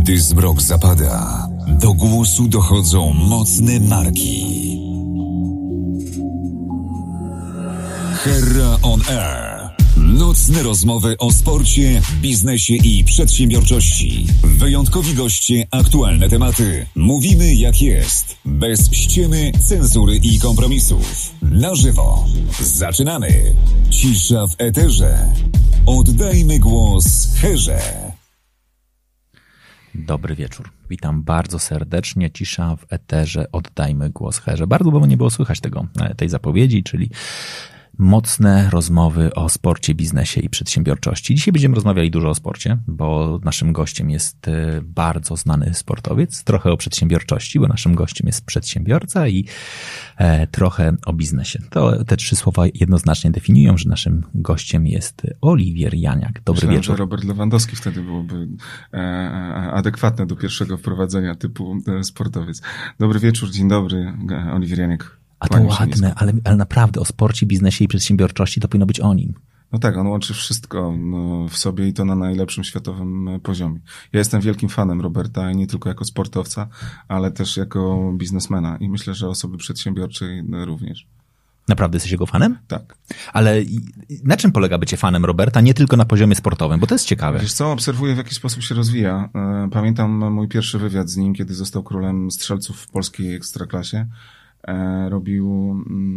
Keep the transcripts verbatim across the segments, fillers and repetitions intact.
Gdy zmrok zapada, do głosu dochodzą mocne marki. Herra on Air. Nocne rozmowy o sporcie, biznesie i przedsiębiorczości. Wyjątkowi goście, aktualne tematy. Mówimy jak jest. Bez ściemy, cenzury i kompromisów. Na żywo. Zaczynamy. Cisza w eterze. Oddajmy głos Herze. Dobry wieczór. Witam bardzo serdecznie. Cisza w eterze. Oddajmy głos Herze. Bardzo długo nie było słychać tego, tej zapowiedzi, czyli mocne rozmowy o sporcie, biznesie i przedsiębiorczości. Dzisiaj będziemy rozmawiali dużo o sporcie, bo naszym gościem jest bardzo znany sportowiec, trochę o przedsiębiorczości, bo naszym gościem jest przedsiębiorca i e, trochę o biznesie. To te trzy słowa jednoznacznie definiują, że naszym gościem jest Oliwier Janiak. Dobry Myślałem, wieczór. że Robert Lewandowski wtedy byłoby e, adekwatne do pierwszego wprowadzenia typu e, sportowiec. Dobry wieczór, dzień dobry, Oliwier Janiak. A to ładne, ale, ale naprawdę o sporcie, biznesie i przedsiębiorczości to powinno być o nim. No tak, on łączy wszystko no, w sobie i to na najlepszym światowym poziomie. Ja jestem wielkim fanem Roberta, nie tylko jako sportowca, ale też jako biznesmena i myślę, że osoby przedsiębiorczej również. Naprawdę jesteś jego fanem? Tak. Ale na czym polega bycie fanem Roberta, nie tylko na poziomie sportowym, bo to jest ciekawe. Wiesz co, obserwuję, w jaki sposób się rozwija. Pamiętam mój pierwszy wywiad z nim, kiedy został królem strzelców w polskiej ekstraklasie. Robił,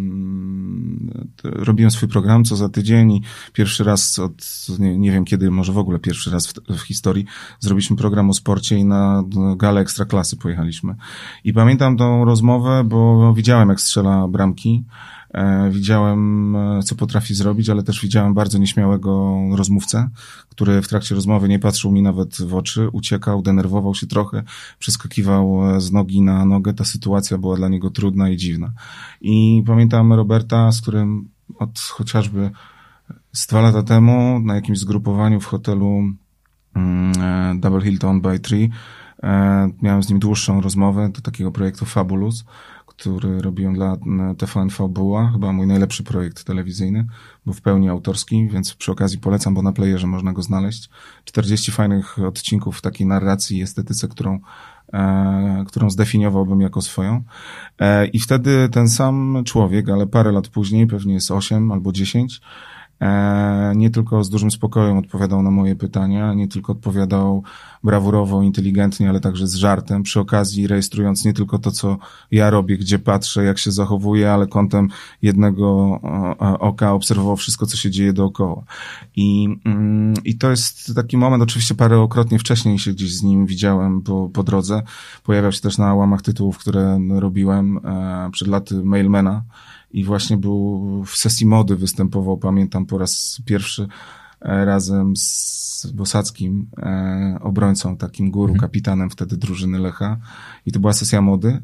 robiłem swój program co za tydzień i pierwszy raz od, nie, nie wiem kiedy, może w ogóle pierwszy raz w, w historii, zrobiliśmy program o sporcie i na galę Ekstraklasy pojechaliśmy. I pamiętam tą rozmowę, bo widziałem, jak strzela bramki, widziałem, co potrafi zrobić, ale też widziałem bardzo nieśmiałego rozmówcę, który w trakcie rozmowy nie patrzył mi nawet w oczy, uciekał, denerwował się trochę, przeskakiwał z nogi na nogę. Ta sytuacja była dla niego trudna i dziwna. I pamiętam Roberta, z którym od chociażby z dwa lata temu na jakimś zgrupowaniu w hotelu Double Hilton by Tree miałem z nim dłuższą rozmowę do takiego projektu Fabulous, który robiłem dla T V N V Buła, chyba mój najlepszy projekt telewizyjny, był w pełni autorski, więc przy okazji polecam, bo na playerze można go znaleźć. czterdzieści fajnych odcinków takiej narracji i estetyce, którą, e, którą zdefiniowałbym jako swoją. E, I wtedy ten sam człowiek, ale parę lat później, pewnie jest osiem albo dziesięć, E, nie tylko z dużym spokojem odpowiadał na moje pytania, nie tylko odpowiadał brawurowo, inteligentnie, ale także z żartem, przy okazji rejestrując nie tylko to, co ja robię, gdzie patrzę, jak się zachowuję, ale kątem jednego oka obserwował wszystko, co się dzieje dookoła. I, mm, i to jest taki moment, oczywiście parokrotnie wcześniej się gdzieś z nim widziałem po, po drodze. Pojawiał się też na łamach tytułów, które robiłem e, przed laty Mailmana. I właśnie był w sesji mody, występował, pamiętam, po raz pierwszy razem z Bosackim, e, obrońcą, takim guru, kapitanem wtedy drużyny Lecha. I to była sesja mody.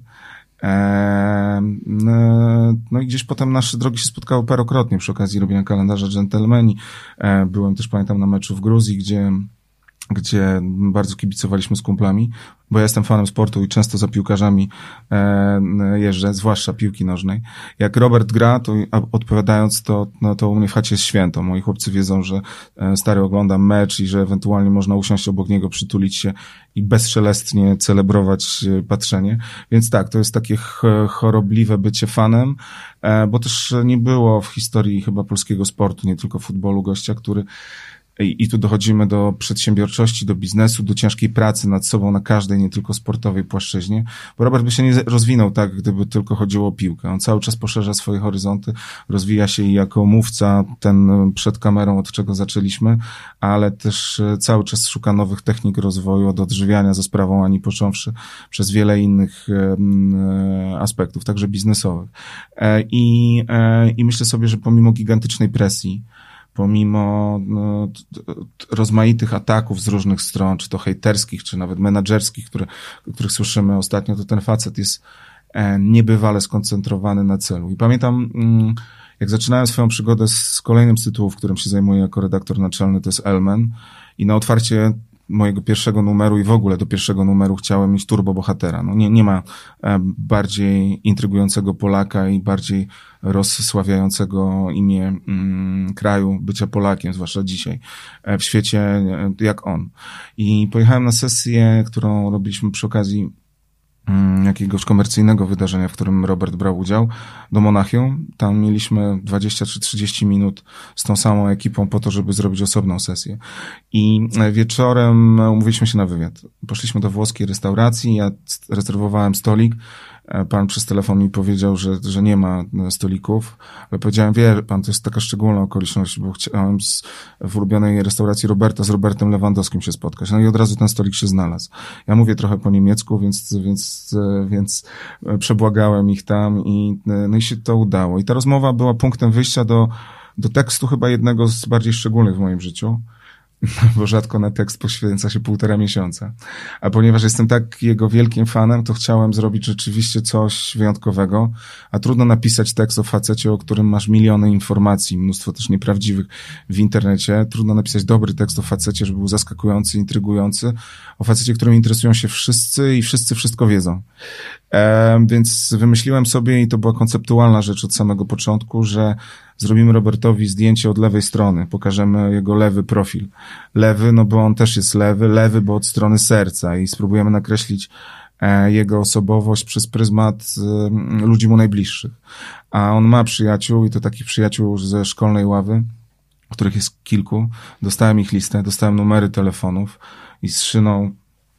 E, no i gdzieś potem nasze drogi się spotkały parokrotnie przy okazji robienia kalendarza Dżentelmeni. E, byłem też, pamiętam, na meczu w Gruzji, gdzie gdzie bardzo kibicowaliśmy z kumplami, bo ja jestem fanem sportu i często za piłkarzami e, jeżdżę, zwłaszcza piłki nożnej. Jak Robert gra, to odpowiadając, to, no, to u mnie w chacie jest święto. Moi chłopcy wiedzą, że e, stary oglądam mecz i że ewentualnie można usiąść obok niego, przytulić się i bezszelestnie celebrować e, patrzenie. Więc tak, to jest takie ch- chorobliwe bycie fanem, e, bo też nie było w historii chyba polskiego sportu, nie tylko futbolu, gościa, który I, I tu dochodzimy do przedsiębiorczości, do biznesu, do ciężkiej pracy nad sobą na każdej, nie tylko sportowej płaszczyźnie, bo Robert by się nie rozwinął tak, gdyby tylko chodziło o piłkę. On cały czas poszerza swoje horyzonty, rozwija się i jako mówca, ten przed kamerą, od czego zaczęliśmy, ale też cały czas szuka nowych technik rozwoju, od odżywiania za sprawą Ani począwszy, przez wiele innych e, aspektów, także biznesowych. E, i, e, I myślę sobie, że pomimo gigantycznej presji, pomimo no, rozmaitych ataków z różnych stron, czy to hejterskich, czy nawet menadżerskich, które, których słyszymy ostatnio, to ten facet jest niebywale skoncentrowany na celu. I pamiętam, jak zaczynałem swoją przygodę z kolejnym z tytułów, którym się zajmuję jako redaktor naczelny, to jest Elmen, i na otwarcie mojego pierwszego numeru i w ogóle do pierwszego numeru chciałem mieć turbobohatera. No nie, nie ma bardziej intrygującego Polaka i bardziej rozsławiającego imię mm, kraju, bycia Polakiem, zwłaszcza dzisiaj, w świecie jak on. I pojechałem na sesję, którą robiliśmy przy okazji jakiegoś komercyjnego wydarzenia, w którym Robert brał udział, do Monachium. Tam mieliśmy dwadzieścia czy trzydzieści minut z tą samą ekipą po to, żeby zrobić osobną sesję. I wieczorem umówiliśmy się na wywiad. Poszliśmy do włoskiej restauracji, ja rezerwowałem stolik. Pan przez telefon mi powiedział, że, że nie ma stolików, ale powiedziałem, wie pan, to jest taka szczególna okoliczność, bo chciałem z, w ulubionej restauracji Roberta z Robertem Lewandowskim się spotkać. No i od razu ten stolik się znalazł. Ja mówię trochę po niemiecku, więc, więc, więc przebłagałem ich tam i, no i się to udało. I ta rozmowa była punktem wyjścia do, do tekstu chyba jednego z bardziej szczególnych w moim życiu. Bo rzadko na tekst poświęca się półtora miesiąca. A ponieważ jestem tak jego wielkim fanem, to chciałem zrobić rzeczywiście coś wyjątkowego, a trudno napisać tekst o facecie, o którym masz miliony informacji, mnóstwo też nieprawdziwych w internecie. Trudno napisać dobry tekst o facecie, żeby był zaskakujący, intrygujący, o facecie, którym interesują się wszyscy i wszyscy wszystko wiedzą. E, więc wymyśliłem sobie, i to była konceptualna rzecz od samego początku, że zrobimy Robertowi zdjęcie od lewej strony, pokażemy jego lewy profil. Lewy, no bo on też jest lewy, lewy, bo od strony serca i spróbujemy nakreślić e, jego osobowość przez pryzmat e, ludzi mu najbliższych. A on ma przyjaciół i to takich przyjaciół ze szkolnej ławy, których jest kilku. Dostałem ich listę, dostałem numery telefonów i z Szyną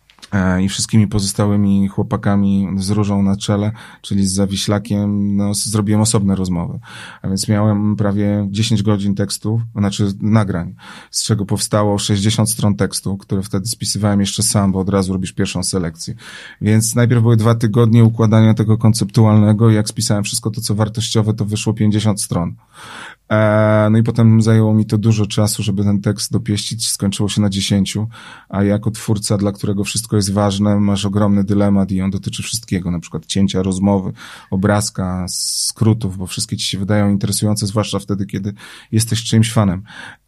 i wszystkimi pozostałymi chłopakami z różą na czele, czyli z Zawiślakiem, no, zrobiłem osobne rozmowy. A więc miałem prawie dziesięć godzin tekstów, znaczy nagrań, z czego powstało sześćdziesiąt stron tekstu, które wtedy spisywałem jeszcze sam, bo od razu robisz pierwszą selekcję. Więc najpierw były dwa tygodnie układania tego konceptualnego i jak spisałem wszystko to, co wartościowe, to wyszło pięćdziesiąt stron. No i potem zajęło mi to dużo czasu, żeby ten tekst dopieścić. Skończyło się na dziesięciu, a jako twórca, dla którego wszystko jest ważne, masz ogromny dylemat i on dotyczy wszystkiego, na przykład cięcia rozmowy, obrazka, skrótów, bo wszystkie ci się wydają interesujące, zwłaszcza wtedy, kiedy jesteś czyimś fanem.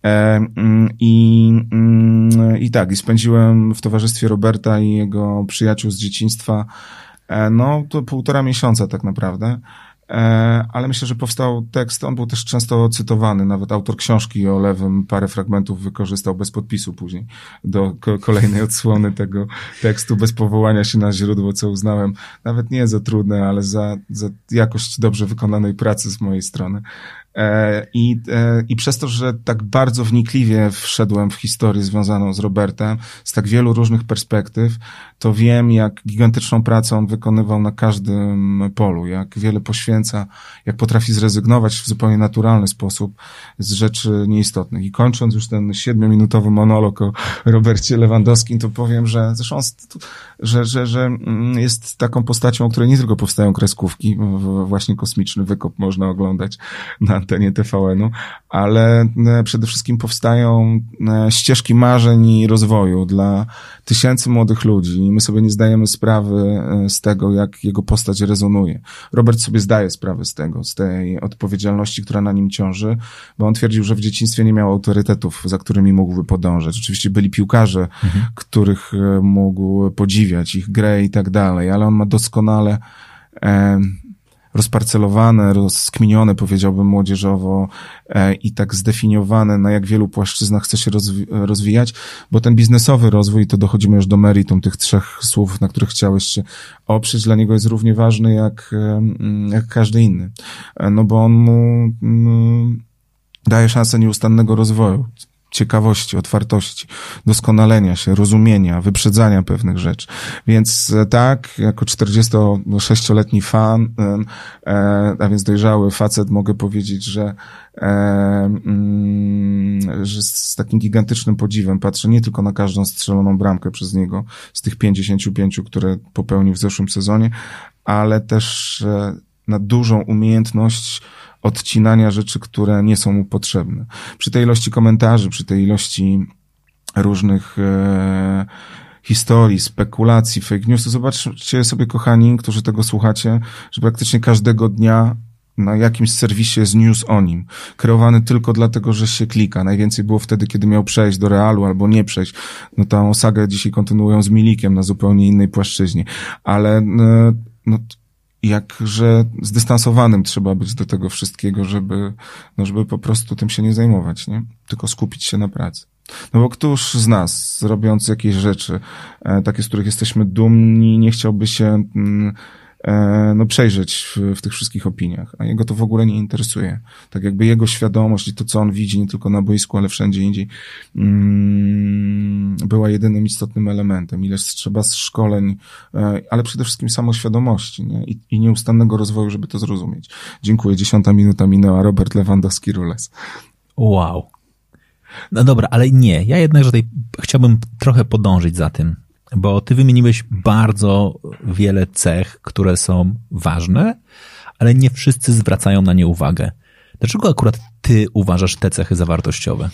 I, i tak, i spędziłem w towarzystwie Roberta i jego przyjaciół z dzieciństwa, no to półtora miesiąca tak naprawdę. Ale myślę, że powstał tekst, on był też często cytowany, nawet autor książki o Lewym parę fragmentów wykorzystał bez podpisu później do kolejnej odsłony tego tekstu, bez powołania się na źródło, co uznałem nawet nie za trudne, ale za, za jakość dobrze wykonanej pracy z mojej strony. I, I przez to, że tak bardzo wnikliwie wszedłem w historię związaną z Robertem, z tak wielu różnych perspektyw, to wiem, jak gigantyczną pracę on wykonywał na każdym polu, jak wiele poświęca, jak potrafi zrezygnować w zupełnie naturalny sposób z rzeczy nieistotnych. I kończąc już ten siedmiominutowy monolog o Robercie Lewandowskim, to powiem, że zresztą on, że, że, że jest taką postacią, o której nie tylko powstają kreskówki, właśnie Kosmiczny Wykop można oglądać na antenie T V N-u, ale przede wszystkim powstają ścieżki marzeń i rozwoju dla tysięcy młodych ludzi i my sobie nie zdajemy sprawy z tego, jak jego postać rezonuje. Robert sobie zdaje sprawę z tego, z tej odpowiedzialności, która na nim ciąży, bo on twierdził, że w dzieciństwie nie miał autorytetów, za którymi mógłby podążać. Oczywiście byli piłkarze, mhm. których mógł podziwiać, ich grę i tak dalej, ale on ma doskonale e, rozparcelowane, rozkminione, powiedziałbym młodzieżowo e, i tak zdefiniowane, na jak wielu płaszczyznach chce się rozwi- rozwijać, bo ten biznesowy rozwój, to dochodzimy już do meritum tych trzech słów, na których chciałeś się oprzeć, dla niego jest równie ważny jak, e, jak każdy inny. E, no bo on mu m, daje szansę nieustannego rozwoju, ciekawości, otwartości, doskonalenia się, rozumienia, wyprzedzania pewnych rzeczy. Więc tak, jako czterdziestosześcioletni fan, e, a więc dojrzały facet, mogę powiedzieć, że, e, mm, że z takim gigantycznym podziwem patrzę nie tylko na każdą strzeloną bramkę przez niego, z tych pięćdziesięciu pięciu, które popełnił w zeszłym sezonie, ale też e, na dużą umiejętność odcinania rzeczy, które nie są mu potrzebne. Przy tej ilości komentarzy, przy tej ilości różnych e, historii, spekulacji, fake news, to zobaczcie sobie, kochani, którzy tego słuchacie, że praktycznie każdego dnia na jakimś serwisie jest news o nim. Kreowany tylko dlatego, że się klika. Najwięcej było wtedy, kiedy miał przejść do Realu albo nie przejść. No tą sagę dzisiaj kontynuują z Milikiem na zupełnie innej płaszczyźnie. Ale no, jakże zdystansowanym trzeba być do tego wszystkiego, żeby, no, żeby po prostu tym się nie zajmować, nie? Tylko skupić się na pracy. No bo któż z nas, robiąc jakieś rzeczy, e, takie, z których jesteśmy dumni, nie chciałby się mm, e, no, przejrzeć w, w tych wszystkich opiniach, a jego to w ogóle nie interesuje. Tak jakby jego świadomość i to, co on widzi, nie tylko na boisku, ale wszędzie indziej, mm, była jedynym istotnym elementem. Ileż trzeba z szkoleń, e, ale przede wszystkim samoświadomości, nie? I, i nieustannego rozwoju, żeby to zrozumieć. Dziękuję. Dziesiąta minuta minęła. Robert Lewandowski-Rules. Wow. No dobra, ale nie. Ja jednak tutaj chciałbym trochę podążyć za tym, bo ty wymieniłeś bardzo wiele cech, które są ważne, ale nie wszyscy zwracają na nie uwagę. Dlaczego akurat ty uważasz te cechy za wartościowe?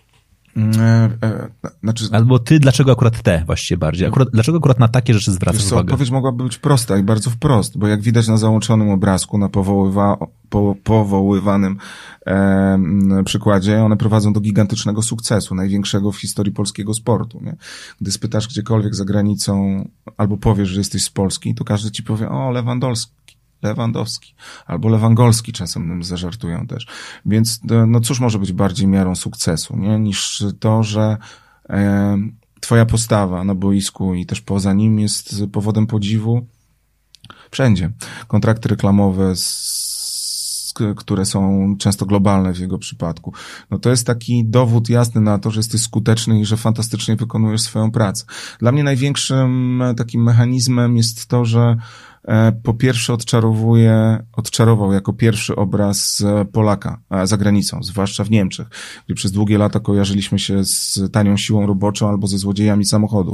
E, e, znaczy... Albo ty, dlaczego akurat te właściwie bardziej? Akurat, dlaczego akurat na takie rzeczy zwracasz co, uwagę? Odpowiedź mogłaby być prosta i bardzo wprost, bo jak widać na załączonym obrazku, na powoływa, po, powoływanym e, przykładzie, one prowadzą do gigantycznego sukcesu, największego w historii polskiego sportu. Nie? Gdy spytasz gdziekolwiek za granicą, albo powiesz, że jesteś z Polski, to każdy ci powie, o, Lewandowski. Lewandowski, albo Lewangolski czasem zażartują też. Więc no cóż może być bardziej miarą sukcesu, nie? Niż to, że e, twoja postawa na boisku i też poza nim jest powodem podziwu wszędzie. Kontrakty reklamowe, z, które są często globalne w jego przypadku. No to jest taki dowód jasny na to, że jesteś skuteczny i że fantastycznie wykonujesz swoją pracę. Dla mnie największym takim mechanizmem jest to, że po pierwsze odczarowuje, odczarował jako pierwszy obraz Polaka za granicą, zwłaszcza w Niemczech, gdzie przez długie lata kojarzyliśmy się z tanią siłą roboczą albo ze złodziejami samochodów.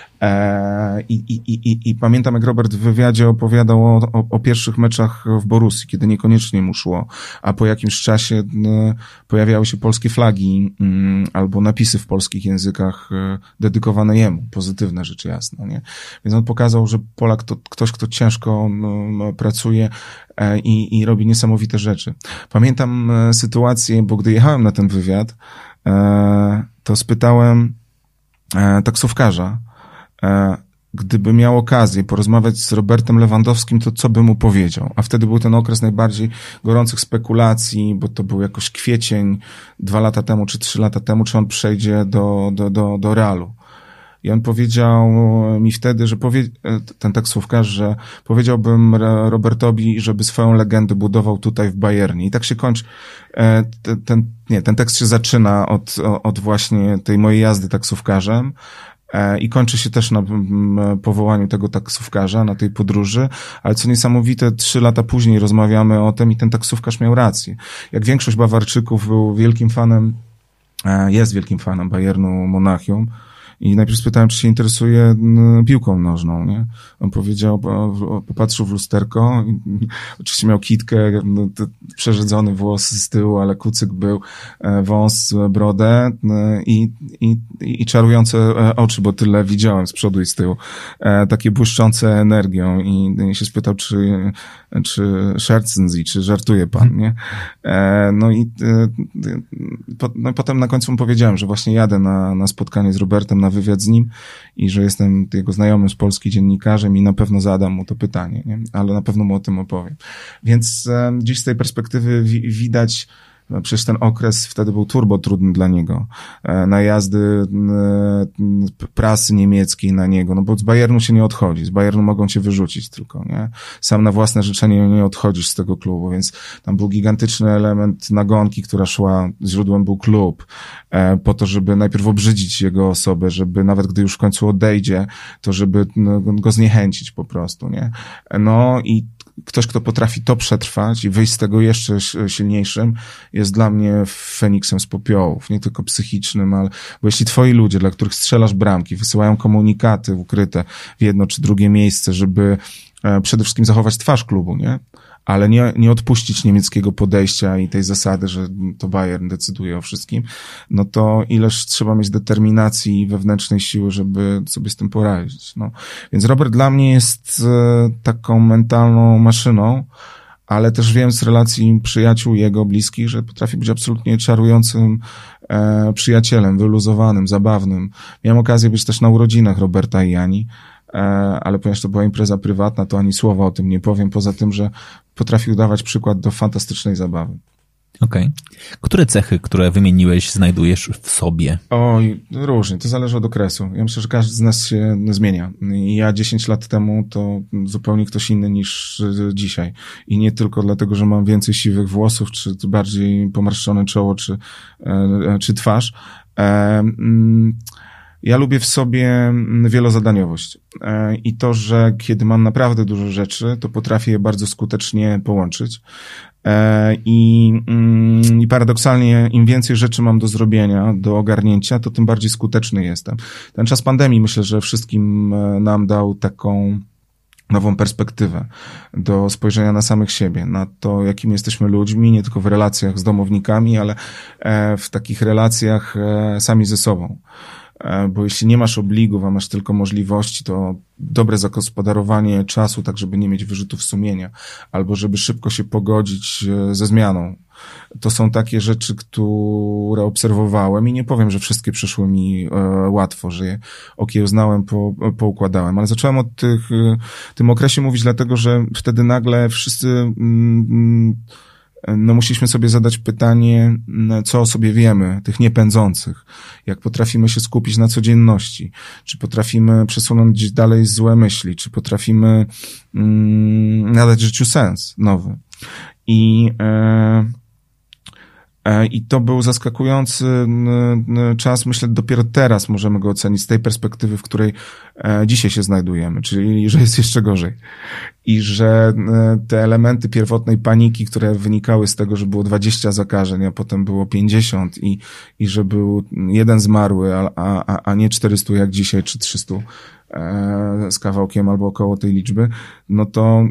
I, i, i, i pamiętam, jak Robert w wywiadzie opowiadał o, o, o pierwszych meczach w Borussii, kiedy niekoniecznie mu szło, a po jakimś czasie pojawiały się polskie flagi albo napisy w polskich językach dedykowane jemu, pozytywne rzecz jasna, nie? Więc on pokazał, że Polak to ktoś, kto ciężko pracuje i, i robi niesamowite rzeczy. Pamiętam sytuację, bo gdy jechałem na ten wywiad, to spytałem taksówkarza, gdyby miał okazję porozmawiać z Robertem Lewandowskim, to co by mu powiedział? A wtedy był ten okres najbardziej gorących spekulacji, bo to był jakoś kwiecień dwa lata temu, czy trzy lata temu, czy on przejdzie do, do, do, do Realu. I on powiedział mi wtedy, że powie, ten taksówkarz, że powiedziałbym Robertowi, żeby swoją legendę budował tutaj w Bayernie. I tak się kończy, ten, ten, nie, ten tekst się zaczyna od, od właśnie tej mojej jazdy taksówkarzem, i kończy się też na powołaniu tego taksówkarza, na tej podróży, ale co niesamowite, trzy lata później rozmawiamy o tym i ten taksówkarz miał rację. Jak większość Bawarczyków był wielkim fanem, jest wielkim fanem Bayernu Monachium, i najpierw spytałem, czy się interesuje piłką nożną, nie? On powiedział, popatrzył w lusterko, i, oczywiście miał kitkę, no, przerzedzony włos z tyłu, ale kucyk był, wąs, brodę i, i, i czarujące oczy, bo tyle widziałem z przodu i z tyłu, takie błyszczące energią i, i się spytał, czy, czy scherzen Sie, czy żartuje pan, nie? No i, no i potem na końcu mu powiedziałem, że właśnie jadę na, na spotkanie z Robertem, na wywiad z nim i że jestem jego znajomym z Polski dziennikarzem i na pewno zadam mu to pytanie, nie? Ale na pewno mu o tym opowiem. Więc e, dziś z tej perspektywy wi- widać, no, przecież ten okres wtedy był turbo trudny dla niego. E, najazdy e, prasy niemieckiej na niego, no bo z Bayernu się nie odchodzi, z Bayernu mogą cię wyrzucić tylko, nie? Sam na własne życzenie nie odchodzisz z tego klubu, więc tam był gigantyczny element nagonki, która szła, źródłem był klub, e, po to, żeby najpierw obrzydzić jego osobę, żeby nawet gdy już w końcu odejdzie, to żeby no, go zniechęcić po prostu, nie? No i ktoś, kto potrafi to przetrwać i wyjść z tego jeszcze silniejszym, jest dla mnie Feniksem z popiołów, nie tylko psychicznym, ale bo jeśli twoi ludzie, dla których strzelasz bramki, wysyłają komunikaty ukryte w jedno czy drugie miejsce, żeby e, przede wszystkim zachować twarz klubu, nie? Ale nie, nie odpuścić niemieckiego podejścia i tej zasady, że to Bayern decyduje o wszystkim, no to ileż trzeba mieć determinacji i wewnętrznej siły, żeby sobie z tym poradzić. No. Więc Robert dla mnie jest e, taką mentalną maszyną, ale też wiem z relacji przyjaciół jego bliskich, że potrafi być absolutnie czarującym e, przyjacielem, wyluzowanym, zabawnym. Miałem okazję być też na urodzinach Roberta i Jani, e, ale ponieważ to była impreza prywatna, to ani słowa o tym nie powiem, poza tym, że potrafił dawać przykład do fantastycznej zabawy. Okej. Okay. Które cechy, które wymieniłeś, znajdujesz w sobie? Oj, różnie. To zależy od okresu. Ja myślę, że każdy z nas się zmienia. I ja dziesięć lat temu to zupełnie ktoś inny niż dzisiaj. I nie tylko dlatego, że mam więcej siwych włosów, czy bardziej pomarszczone czoło, czy, czy twarz. Ja lubię w sobie wielozadaniowość i to, że kiedy mam naprawdę dużo rzeczy, to potrafię je bardzo skutecznie połączyć. I, I paradoksalnie im więcej rzeczy mam do zrobienia, do ogarnięcia, to tym bardziej skuteczny jestem. Ten czas pandemii myślę, że wszystkim nam dał taką nową perspektywę do spojrzenia na samych siebie, na to, jakimi jesteśmy ludźmi, nie tylko w relacjach z domownikami, ale w takich relacjach sami ze sobą. Bo jeśli nie masz obligów, a masz tylko możliwości, to dobre zagospodarowanie czasu, tak żeby nie mieć wyrzutów sumienia, albo żeby szybko się pogodzić ze zmianą. To są takie rzeczy, które obserwowałem i nie powiem, że wszystkie przyszły mi e, łatwo, że je okiełznałem, po, poukładałem, ale zacząłem od tych, e, tym okresie mówić dlatego, że wtedy nagle wszyscy mm, no musiliśmy sobie zadać pytanie, co o sobie wiemy, tych niepędzących, jak potrafimy się skupić na codzienności, czy potrafimy przesunąć gdzieś dalej złe myśli, czy potrafimy mm, nadać życiu sens nowy. I e, I to był zaskakujący czas, myślę, dopiero teraz możemy go ocenić z tej perspektywy, w której dzisiaj się znajdujemy, czyli że jest jeszcze gorzej. I że te elementy pierwotnej paniki, które wynikały z tego, że było dwadzieścia zakażeń, a potem było pięćdziesiąt i, i że był jeden zmarły, a, a, a nie czterysta jak dzisiaj, czy trzysta z kawałkiem albo około tej liczby, no to...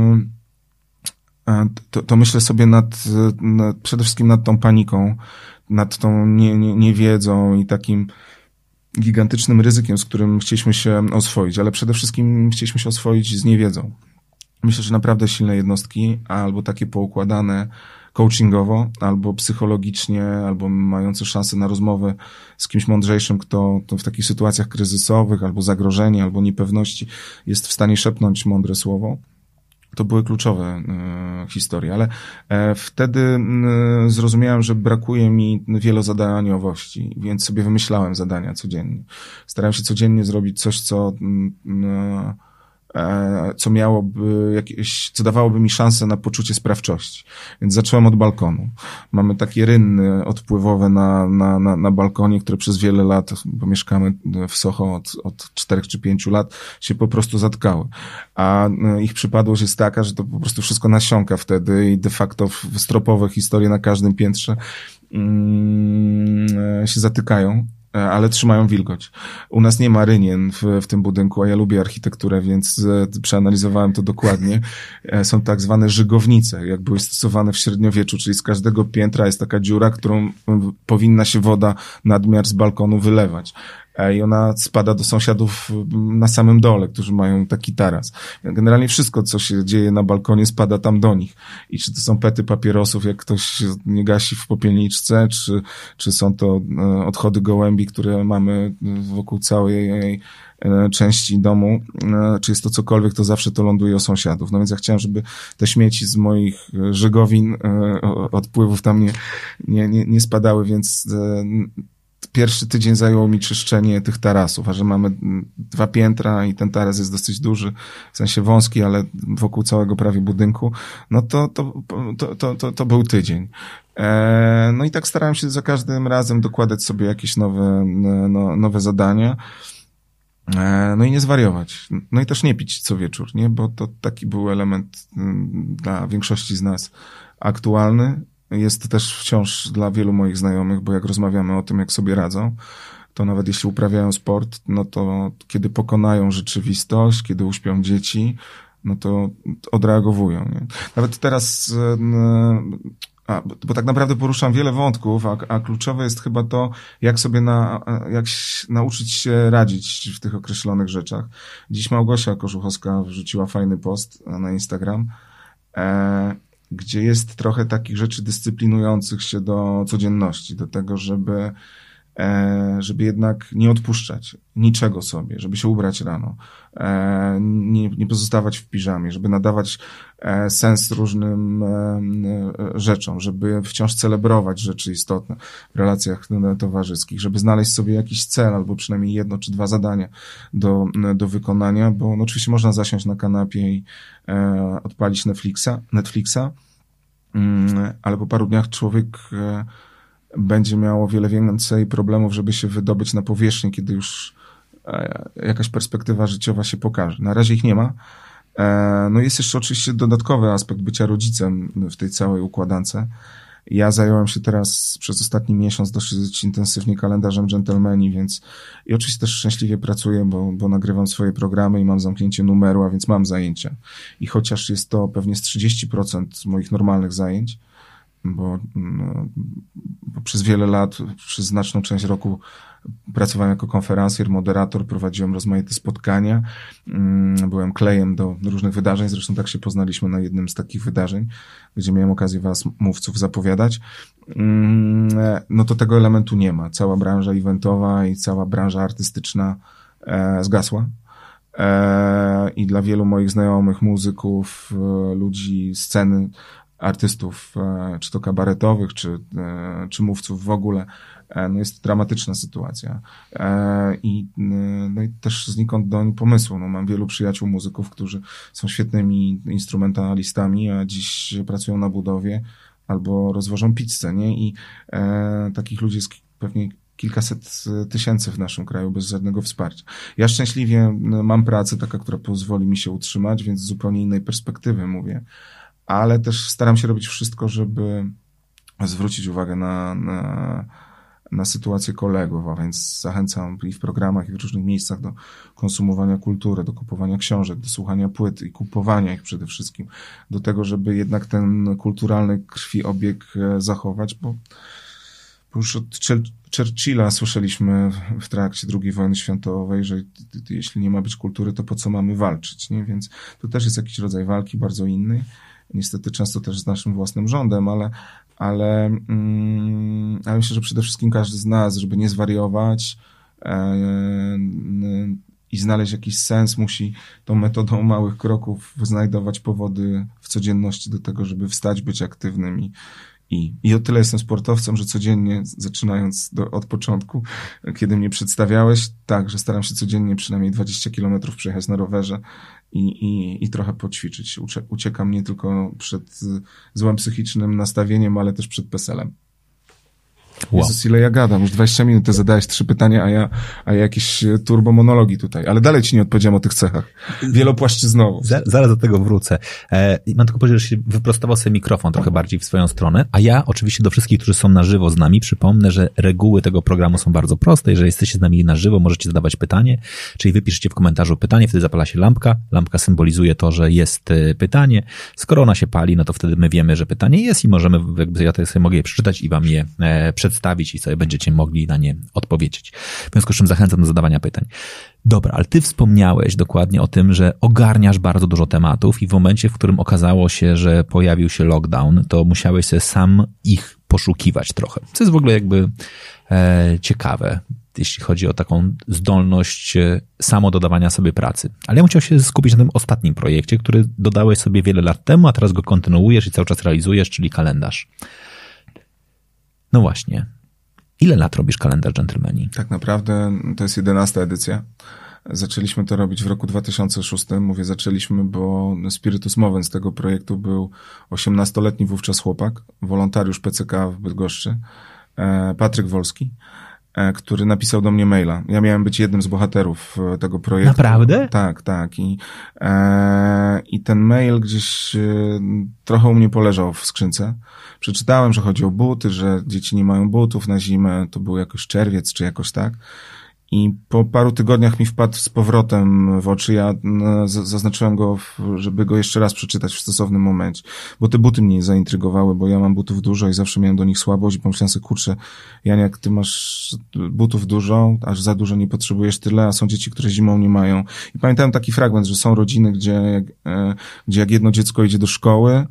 To, to myślę sobie nad, nad, przede wszystkim nad tą paniką, nad tą nie, nie, niewiedzą i takim gigantycznym ryzykiem, z którym chcieliśmy się oswoić, ale przede wszystkim chcieliśmy się oswoić z niewiedzą. Myślę, że naprawdę silne jednostki, albo takie poukładane coachingowo, albo psychologicznie, albo mające szansę na rozmowę z kimś mądrzejszym, kto to w takich sytuacjach kryzysowych, albo zagrożenia, albo niepewności jest w stanie szepnąć mądre słowo. To były kluczowe e, historie, ale e, wtedy e, zrozumiałem, że brakuje mi wielozadaniowości, więc sobie wymyślałem zadania codziennie. Starałem się codziennie zrobić coś, co, e, co miałoby jakieś, co dawałoby mi szansę na poczucie sprawczości. Więc zacząłem od balkonu. Mamy takie rynny odpływowe na, na, na, na balkonie, które przez wiele lat, bo mieszkamy w Soho od, od czterech czy pięciu lat, się po prostu zatkały. A ich przypadłość jest taka, że to po prostu wszystko nasiąka wtedy i de facto stropowe historie na każdym piętrze mm, się zatykają, ale trzymają wilgoć. U nas nie ma rynien w, w tym budynku, a ja lubię architekturę, więc przeanalizowałem to dokładnie. Są tak zwane żygownice, jak były stosowane w średniowieczu, czyli z każdego piętra jest taka dziura, którą powinna się woda nadmiar z balkonu wylewać. I ona spada do sąsiadów na samym dole, którzy mają taki taras. Generalnie wszystko, co się dzieje na balkonie, spada tam do nich. I czy to są pety papierosów, jak ktoś nie gasi w popielniczce, czy, czy są to odchody gołębi, które mamy wokół całej części domu, czy jest to cokolwiek, to zawsze to ląduje u sąsiadów. No więc ja chciałem, żeby te śmieci z moich żygowin, odpływów tam nie, nie, nie, nie spadały, więc pierwszy tydzień zajęło mi czyszczenie tych tarasów, a że mamy dwa piętra i ten taras jest dosyć duży, w sensie wąski, ale wokół całego prawie budynku, no to, to, to, to, to, to był tydzień. E, no i tak starałem się za każdym razem dokładać sobie jakieś nowe, no, nowe zadania. E, no i nie zwariować. No i też nie pić co wieczór, nie? Bo to taki był element dla większości z nas aktualny. Jest też wciąż dla wielu moich znajomych, bo jak rozmawiamy o tym, jak sobie radzą, to nawet jeśli uprawiają sport, no to kiedy pokonają rzeczywistość, kiedy uśpią dzieci, no to odreagowują. Nie? Nawet teraz, a, bo tak naprawdę poruszam wiele wątków, a, a kluczowe jest chyba to, jak sobie na, jak nauczyć się radzić w tych określonych rzeczach. Dziś Małgosia Korzuchowska wrzuciła fajny post na Instagram, gdzie jest trochę takich rzeczy dyscyplinujących się do codzienności, do tego, żeby żeby jednak nie odpuszczać niczego sobie, żeby się ubrać rano, nie, nie pozostawać w piżamie, żeby nadawać sens różnym rzeczom, żeby wciąż celebrować rzeczy istotne w relacjach towarzyskich, żeby znaleźć sobie jakiś cel albo przynajmniej jedno czy dwa zadania do, do wykonania, bo no, oczywiście można zasiąść na kanapie i odpalić Netflixa, Netflixa, ale po paru dniach człowiek będzie miało wiele więcej problemów, żeby się wydobyć na powierzchnię, kiedy już jakaś perspektywa życiowa się pokaże. Na razie ich nie ma. No jest jeszcze oczywiście dodatkowy aspekt bycia rodzicem w tej całej układance. Ja zająłem się teraz przez ostatni miesiąc dosyć intensywnie kalendarzem Gentlemani, więc i oczywiście też szczęśliwie pracuję, bo, bo nagrywam swoje programy i mam zamknięcie numeru, a więc mam zajęcia. I chociaż jest to pewnie z trzydzieści procent moich normalnych zajęć, bo, no, bo przez wiele lat, przez znaczną część roku pracowałem jako konferencjer, moderator, prowadziłem rozmaite spotkania, byłem klejem do różnych wydarzeń, zresztą tak się poznaliśmy na jednym z takich wydarzeń, gdzie miałem okazję was, mówców, zapowiadać. No to tego elementu nie ma. Cała branża eventowa i cała branża artystyczna e, zgasła. E, I dla wielu moich znajomych, muzyków, ludzi sceny, artystów, czy to kabaretowych, czy, czy mówców w ogóle, no jest dramatyczna sytuacja. I, no i też znikąd doń pomysłu. No mam wielu przyjaciół muzyków, którzy są świetnymi instrumentalistami, a dziś pracują na budowie albo rozwożą pizzę, nie? I e, takich ludzi jest pewnie kilkaset tysięcy w naszym kraju bez żadnego wsparcia. Ja szczęśliwie mam pracę, taka, która pozwoli mi się utrzymać, więc z zupełnie innej perspektywy mówię. Ale też staram się robić wszystko, żeby zwrócić uwagę na, na, na sytuację kolegów, a więc zachęcam i w programach, i w różnych miejscach do konsumowania kultury, do kupowania książek, do słuchania płyt i kupowania ich przede wszystkim, do tego, żeby jednak ten kulturalny krwiobieg zachować, bo, bo już od Churchilla słyszeliśmy w trakcie drugiej wojny światowej, że jeśli nie ma być kultury, to po co mamy walczyć, nie? Więc to też jest jakiś rodzaj walki bardzo inny. Niestety często też z naszym własnym rządem, ale, ale, mm, ale myślę, że przede wszystkim każdy z nas, żeby nie zwariować e, i znaleźć jakiś sens, musi tą metodą małych kroków znajdować powody w codzienności do tego, żeby wstać, być aktywnym i I, I o tyle jestem sportowcem, że codziennie, zaczynając do, od początku, kiedy mnie przedstawiałeś, tak, że staram się codziennie przynajmniej dwadzieścia kilometrów przejechać na rowerze i, i, i trochę poćwiczyć. Ucie, uciekam nie tylko przed złym psychicznym nastawieniem, ale też przed peselem. Wow. Jezus, ile ja gadam, już dwadzieścia minut, ty zadałeś trzy pytania, a ja, a ja jakieś turbomonologi tutaj, ale dalej ci nie odpowiedziałem o tych cechach. Wielopłaszczyznowo. Zaraz do tego wrócę. E, mam tylko powiedzieć, że się wyprostował sobie mikrofon trochę bardziej w swoją stronę, a ja oczywiście do wszystkich, którzy są na żywo z nami, przypomnę, że reguły tego programu są bardzo proste. Jeżeli jesteście z nami na żywo, możecie zadawać pytanie, czyli wypiszcie w komentarzu pytanie, wtedy zapala się lampka. Lampka symbolizuje to, że jest pytanie. Skoro ona się pali, no to wtedy my wiemy, że pytanie jest i możemy, jakby ja sobie mogę je przeczytać i wam je e, przedstawić i sobie będziecie mogli na nie odpowiedzieć. W związku z czym zachęcam do zadawania pytań. Dobra, ale ty wspomniałeś dokładnie o tym, że ogarniasz bardzo dużo tematów i w momencie, w którym okazało się, że pojawił się lockdown, to musiałeś sobie sam ich poszukiwać trochę. Co jest w ogóle jakby e, ciekawe, jeśli chodzi o taką zdolność e, samo dodawania sobie pracy. Ale ja bym chciał się skupić na tym ostatnim projekcie, który dodałeś sobie wiele lat temu, a teraz go kontynuujesz i cały czas realizujesz, czyli kalendarz. No właśnie. Ile lat robisz kalendarz Gentlemani? Tak naprawdę to jest jedenasta edycja. Zaczęliśmy to robić w roku dwa tysiące szóstym. Mówię zaczęliśmy, bo spiritus movens tego projektu był osiemnastoletni wówczas chłopak, wolontariusz P C K w Bydgoszczy, Patryk Wolski, który napisał do mnie maila. Ja miałem być jednym z bohaterów tego projektu. Naprawdę? Tak, tak. I, e, i ten mail gdzieś e, trochę u mnie poleżał w skrzynce. Przeczytałem, że chodzi o buty, że dzieci nie mają butów na zimę. To był jakoś czerwiec, czy jakoś tak. I po paru tygodniach mi wpadł z powrotem w oczy. Ja no, zaznaczyłem go, żeby go jeszcze raz przeczytać w stosownym momencie. Bo te buty mnie zaintrygowały, bo ja mam butów dużo i zawsze miałem do nich słabość i pomyślałem sobie, kurczę, Janiak, ty masz butów dużo, aż za dużo nie potrzebujesz tyle, a są dzieci, które zimą nie mają. I pamiętałem taki fragment, że są rodziny, gdzie, gdzie jak jedno dziecko idzie do szkoły,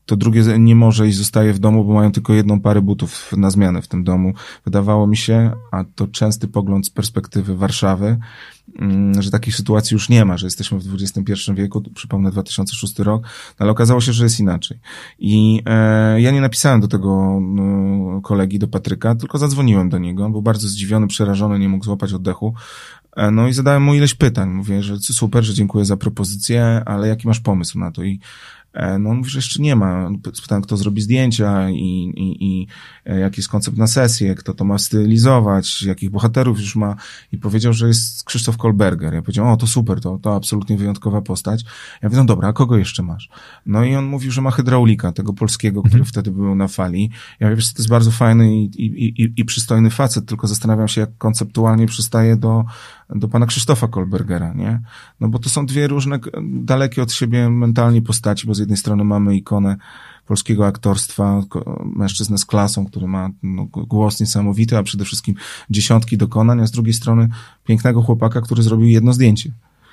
to drugie nie może i zostaje w domu, bo mają tylko jedną parę butów na zmianę w tym domu. Wydawało mi się, a to częsty pogląd z perspektywy Warszawy, że takiej sytuacji już nie ma, że jesteśmy w dwudziestym pierwszym wieku, przypomnę dwa tysiące szósty rok, ale okazało się, że jest inaczej. I e, ja nie napisałem do tego no, kolegi, do Patryka, tylko zadzwoniłem do niego. On był bardzo zdziwiony, przerażony, nie mógł złapać oddechu. E, no i zadałem mu ileś pytań. Mówię, że super, że dziękuję za propozycję, ale jaki masz pomysł na to? I no on mówi, że jeszcze nie ma. Spytałem, kto zrobi zdjęcia i, i, i jaki jest koncept na sesję, kto to ma stylizować, jakich bohaterów już ma i powiedział, że jest Krzysztof Kohlberger. Ja powiedziałem, o to super, to, to absolutnie wyjątkowa postać. Ja mówię, no dobra, a kogo jeszcze masz? No i on mówił, że ma hydraulika, tego polskiego, który mhm. wtedy był na fali. Ja mówię, że to jest bardzo fajny i, i, i, i przystojny facet, tylko zastanawiam się, jak konceptualnie przystaje do, do pana Krzysztofa Kohlbergera, nie? No bo to są dwie różne, dalekie od siebie mentalnie postaci, bo z jednej strony mamy ikonę polskiego aktorstwa, mężczyznę z klasą, który ma no, głos niesamowity, a przede wszystkim dziesiątki dokonań, a z drugiej strony pięknego chłopaka, który zrobił jedno zdjęcie.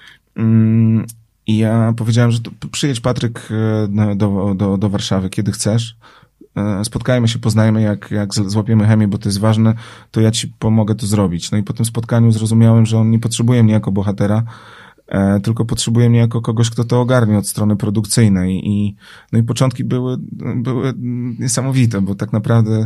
I ja powiedziałem, że to przyjedź, Patryk, do, do, do Warszawy, kiedy chcesz. Spotkajmy się, poznajmy, jak, jak złapiemy chemię, bo to jest ważne, to ja ci pomogę to zrobić. No i po tym spotkaniu zrozumiałem, że on nie potrzebuje mnie jako bohatera, e, tylko potrzebuje mnie jako kogoś, kto to ogarnie od strony produkcyjnej. I, no i początki były, były niesamowite, bo tak naprawdę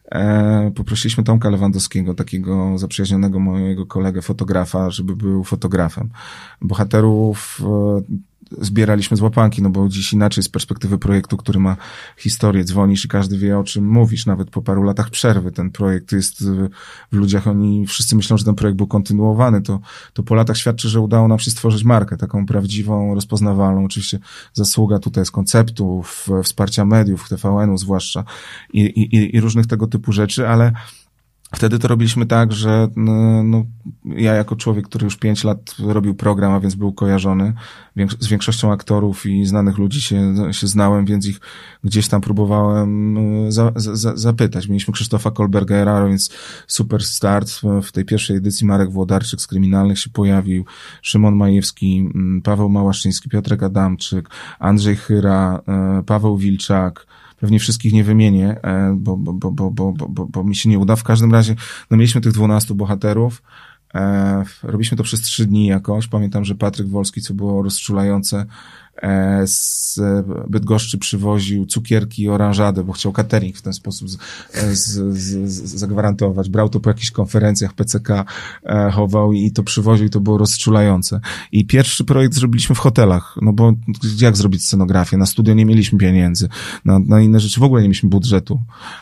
e, poprosiliśmy Tomka Lewandowskiego, takiego zaprzyjaźnionego mojego kolegę fotografa, żeby był fotografem. Bohaterów e, zbieraliśmy z łapanki, no bo dziś inaczej z perspektywy projektu, który ma historię, dzwonisz i każdy wie, o czym mówisz, nawet po paru latach przerwy. Ten projekt jest w ludziach, oni wszyscy myślą, że ten projekt był kontynuowany, to, to po latach świadczy, że udało nam się stworzyć markę, taką prawdziwą, rozpoznawalną. Oczywiście zasługa tutaj jest konceptów, wsparcia mediów, T V N-u zwłaszcza i, i, i różnych tego typu rzeczy, ale wtedy to robiliśmy tak, że no, no, ja jako człowiek, który już pięć lat robił program, a więc był kojarzony, większo- z większością aktorów i znanych ludzi się, się znałem, więc ich gdzieś tam próbowałem za, za, zapytać. Mieliśmy Krzysztofa Kohlbergera, więc super start. W tej pierwszej edycji Marek Włodarczyk z Kryminalnych się pojawił, Szymon Majewski, Paweł Małaszczyński, Piotrek Adamczyk, Andrzej Chyra, Paweł Wilczak. Pewnie wszystkich nie wymienię, bo, bo, bo, bo, bo, bo, bo mi się nie uda. W każdym razie, no mieliśmy tych dwunastu bohaterów. E, robiliśmy to przez trzy dni jakoś. Pamiętam, że Patryk Wolski, co było rozczulające, e, z Bydgoszczy przywoził cukierki i oranżadę, bo chciał catering w ten sposób z, z, z, z, zagwarantować. Brał to po jakichś konferencjach, P C K e, chował i to przywoził i to było rozczulające. I pierwszy projekt zrobiliśmy w hotelach, no bo jak zrobić scenografię? Na studio nie mieliśmy pieniędzy, na, na inne rzeczy w ogóle nie mieliśmy budżetu.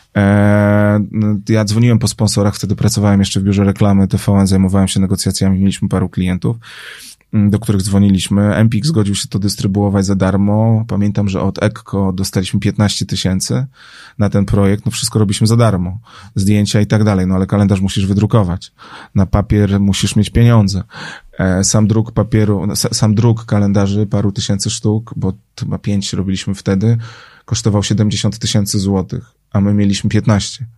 E, ja dzwoniłem po sponsorach, wtedy pracowałem jeszcze w biurze reklamy T V N, zajmowałem się negocjacjami, mieliśmy paru klientów, do których dzwoniliśmy. Empik zgodził się to dystrybuować za darmo. Pamiętam, że od Ekko dostaliśmy piętnaście tysięcy na ten projekt. No wszystko robiliśmy za darmo. Zdjęcia i tak dalej. No ale kalendarz musisz wydrukować. Na papier musisz mieć pieniądze. Sam druk papieru, sam druk kalendarzy, paru tysięcy sztuk, bo chyba pięć robiliśmy wtedy, kosztował siedemdziesiąt tysięcy złotych, a my mieliśmy piętnaście.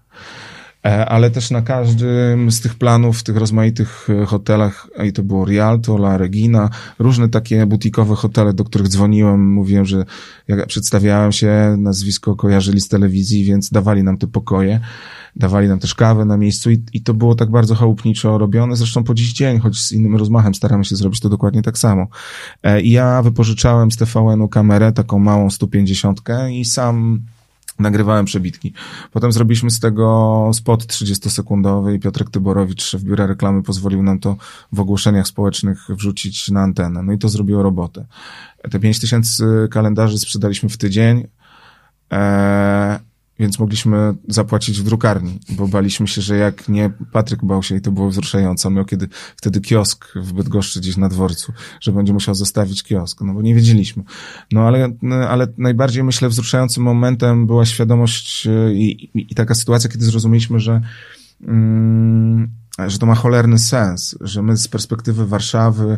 Ale też na każdym z tych planów, w tych rozmaitych hotelach, i to było Rialto, La Regina, różne takie butikowe hotele, do których dzwoniłem, mówiłem, że jak przedstawiałem się, nazwisko kojarzyli z telewizji, więc dawali nam te pokoje, dawali nam też kawę na miejscu i, i to było tak bardzo chałupniczo robione, zresztą po dziś dzień, choć z innym rozmachem staramy się zrobić to dokładnie tak samo. I ja wypożyczałem z T V N-u kamerę, taką małą sto pięćdziesiątkę i sam nagrywałem przebitki. Potem zrobiliśmy z tego spot trzydziestosekundowy i Piotrek Tyborowicz, szef biura reklamy, pozwolił nam to w ogłoszeniach społecznych wrzucić na antenę. No i to zrobiło robotę. Te pięć tysięcy kalendarzy sprzedaliśmy w tydzień, eee, więc mogliśmy zapłacić w drukarni, bo baliśmy się, że jak nie, Patryk bał się i to było wzruszające. Miał kiedy, wtedy kiosk w Bydgoszczy gdzieś na dworcu, że będzie musiał zostawić kiosk, no bo nie wiedzieliśmy. No ale, ale najbardziej, myślę, wzruszającym momentem była świadomość i, i, i taka sytuacja, kiedy zrozumieliśmy, że mm, że to ma cholerny sens, że my z perspektywy Warszawy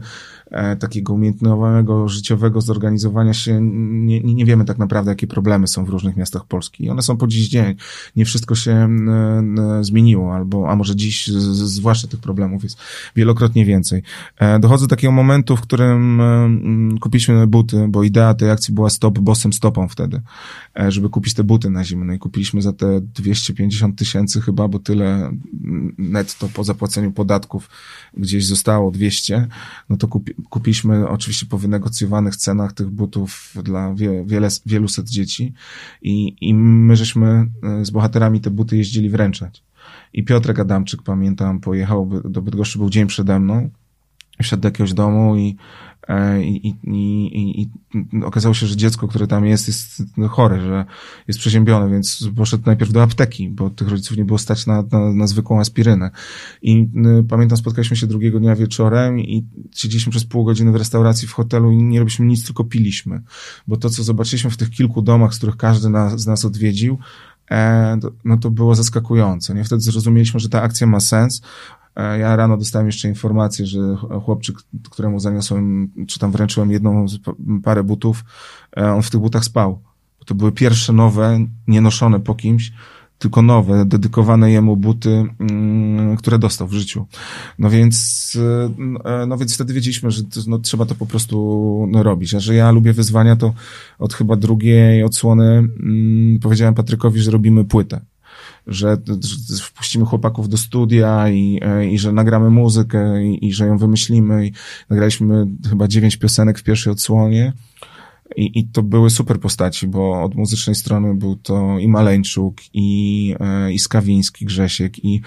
e, takiego umiejętnowanego, życiowego zorganizowania się, nie, nie wiemy tak naprawdę, jakie problemy są w różnych miastach Polski. I one są po dziś dzień. Nie wszystko się e, e, zmieniło, albo, a może dziś z, z, zwłaszcza tych problemów jest wielokrotnie więcej. E, dochodzę do takiego momentu, w którym e, kupiliśmy buty, bo idea tej akcji była stop bossem stopą wtedy, e, żeby kupić te buty na zimę. No i kupiliśmy za te dwieście pięćdziesiąt tysięcy chyba, bo tyle netto po zapłaceniu podatków gdzieś zostało dwieście, no to kupi, kupiliśmy oczywiście po wynegocjowanych cenach tych butów dla wie, wiele, wieluset dzieci i, i my żeśmy z bohaterami te buty jeździli wręczać. I Piotrek Adamczyk, pamiętam, pojechał do Bydgoszczy, był dzień przede mną, wszedł do jakiegoś domu i I, i, i, i okazało się, że dziecko, które tam jest, jest chore, że jest przeziębione, więc poszedł najpierw do apteki, bo tych rodziców nie było stać na, na, na zwykłą aspirynę. I y, pamiętam, spotkaliśmy się drugiego dnia wieczorem i siedzieliśmy przez pół godziny w restauracji w hotelu i nie robiliśmy nic, tylko piliśmy. Bo to, co zobaczyliśmy w tych kilku domach, z których każdy na, z nas odwiedził, e, no to było zaskakujące. Nie? Wtedy zrozumieliśmy, że ta akcja ma sens. Ja rano dostałem jeszcze informację, że chłopczyk, któremu zaniosłem, czy tam wręczyłem jedną parę butów, on w tych butach spał. To były pierwsze nowe, nie noszone po kimś, tylko nowe, dedykowane jemu buty, które dostał w życiu. No więc, no więc wtedy wiedzieliśmy, że to, no, trzeba to po prostu no, robić. A że ja lubię wyzwania, to od chyba drugiej odsłony mm, powiedziałem Patrykowi, że robimy płytę. Że, że wpuścimy chłopaków do studia i, i że nagramy muzykę i, i że ją wymyślimy i nagraliśmy chyba dziewięć piosenek w pierwszej odsłonie i, i to były super postaci, bo od muzycznej strony był to i Maleńczuk i, i Skawiński Grzesiek i,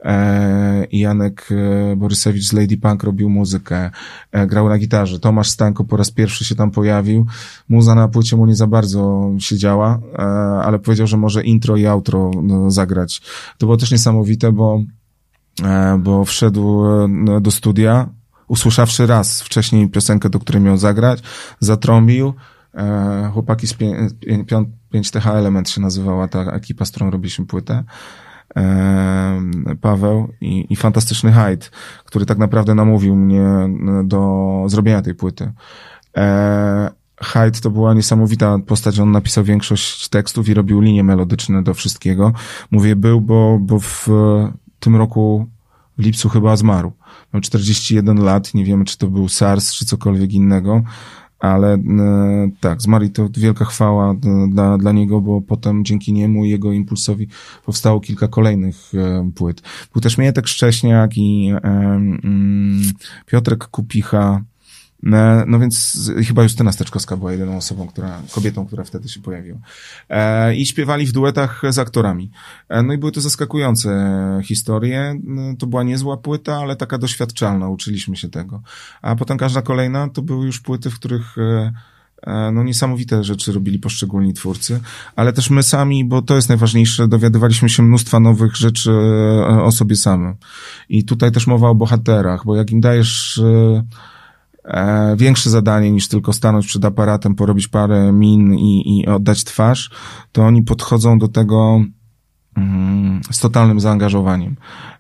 i Janek Borysewicz z Lady Punk robił muzykę, grał na gitarze. Tomasz Stanko po raz pierwszy się tam pojawił. Muza na płycie mu nie za bardzo siedziała, ale powiedział, że może intro i outro no, zagrać. To było też niesamowite, bo, bo wszedł do studia, usłyszawszy raz wcześniej piosenkę, do której miał zagrać, zatrąbił. E, chłopaki z pięć T H Element się nazywała ta ekipa, z którą robiliśmy płytę. E, Paweł i, i fantastyczny Hyde, który tak naprawdę namówił mnie do zrobienia tej płyty. E, Hyde to była niesamowita postać, on napisał większość tekstów i robił linie melodyczne do wszystkiego. Mówię był, bo, bo w tym roku w lipcu chyba zmarł. Miał czterdzieści jeden lat, nie wiemy, czy to był SARS, czy cokolwiek innego, ale e, tak, zmarł i to wielka chwała dla, dla niego, bo potem dzięki niemu i jego impulsowi powstało kilka kolejnych e, płyt. Był też Mietek Szcześniak i e, mm, Piotrek Kupicha. No więc chyba Justyna Steczkowska była jedyną osobą, która, kobietą, która wtedy się pojawiła. E, I śpiewali w duetach z aktorami. E, no i były to zaskakujące historie. To była niezła płyta, ale taka doświadczalna. Uczyliśmy się tego. A potem każda kolejna to były już płyty, w których e, no niesamowite rzeczy robili poszczególni twórcy, ale też my sami, bo to jest najważniejsze, dowiadywaliśmy się mnóstwa nowych rzeczy o sobie samym. I tutaj też mowa o bohaterach, bo jak im dajesz e, E, większe zadanie niż tylko stanąć przed aparatem, porobić parę min i, i oddać twarz, to oni podchodzą do tego mm, z totalnym zaangażowaniem.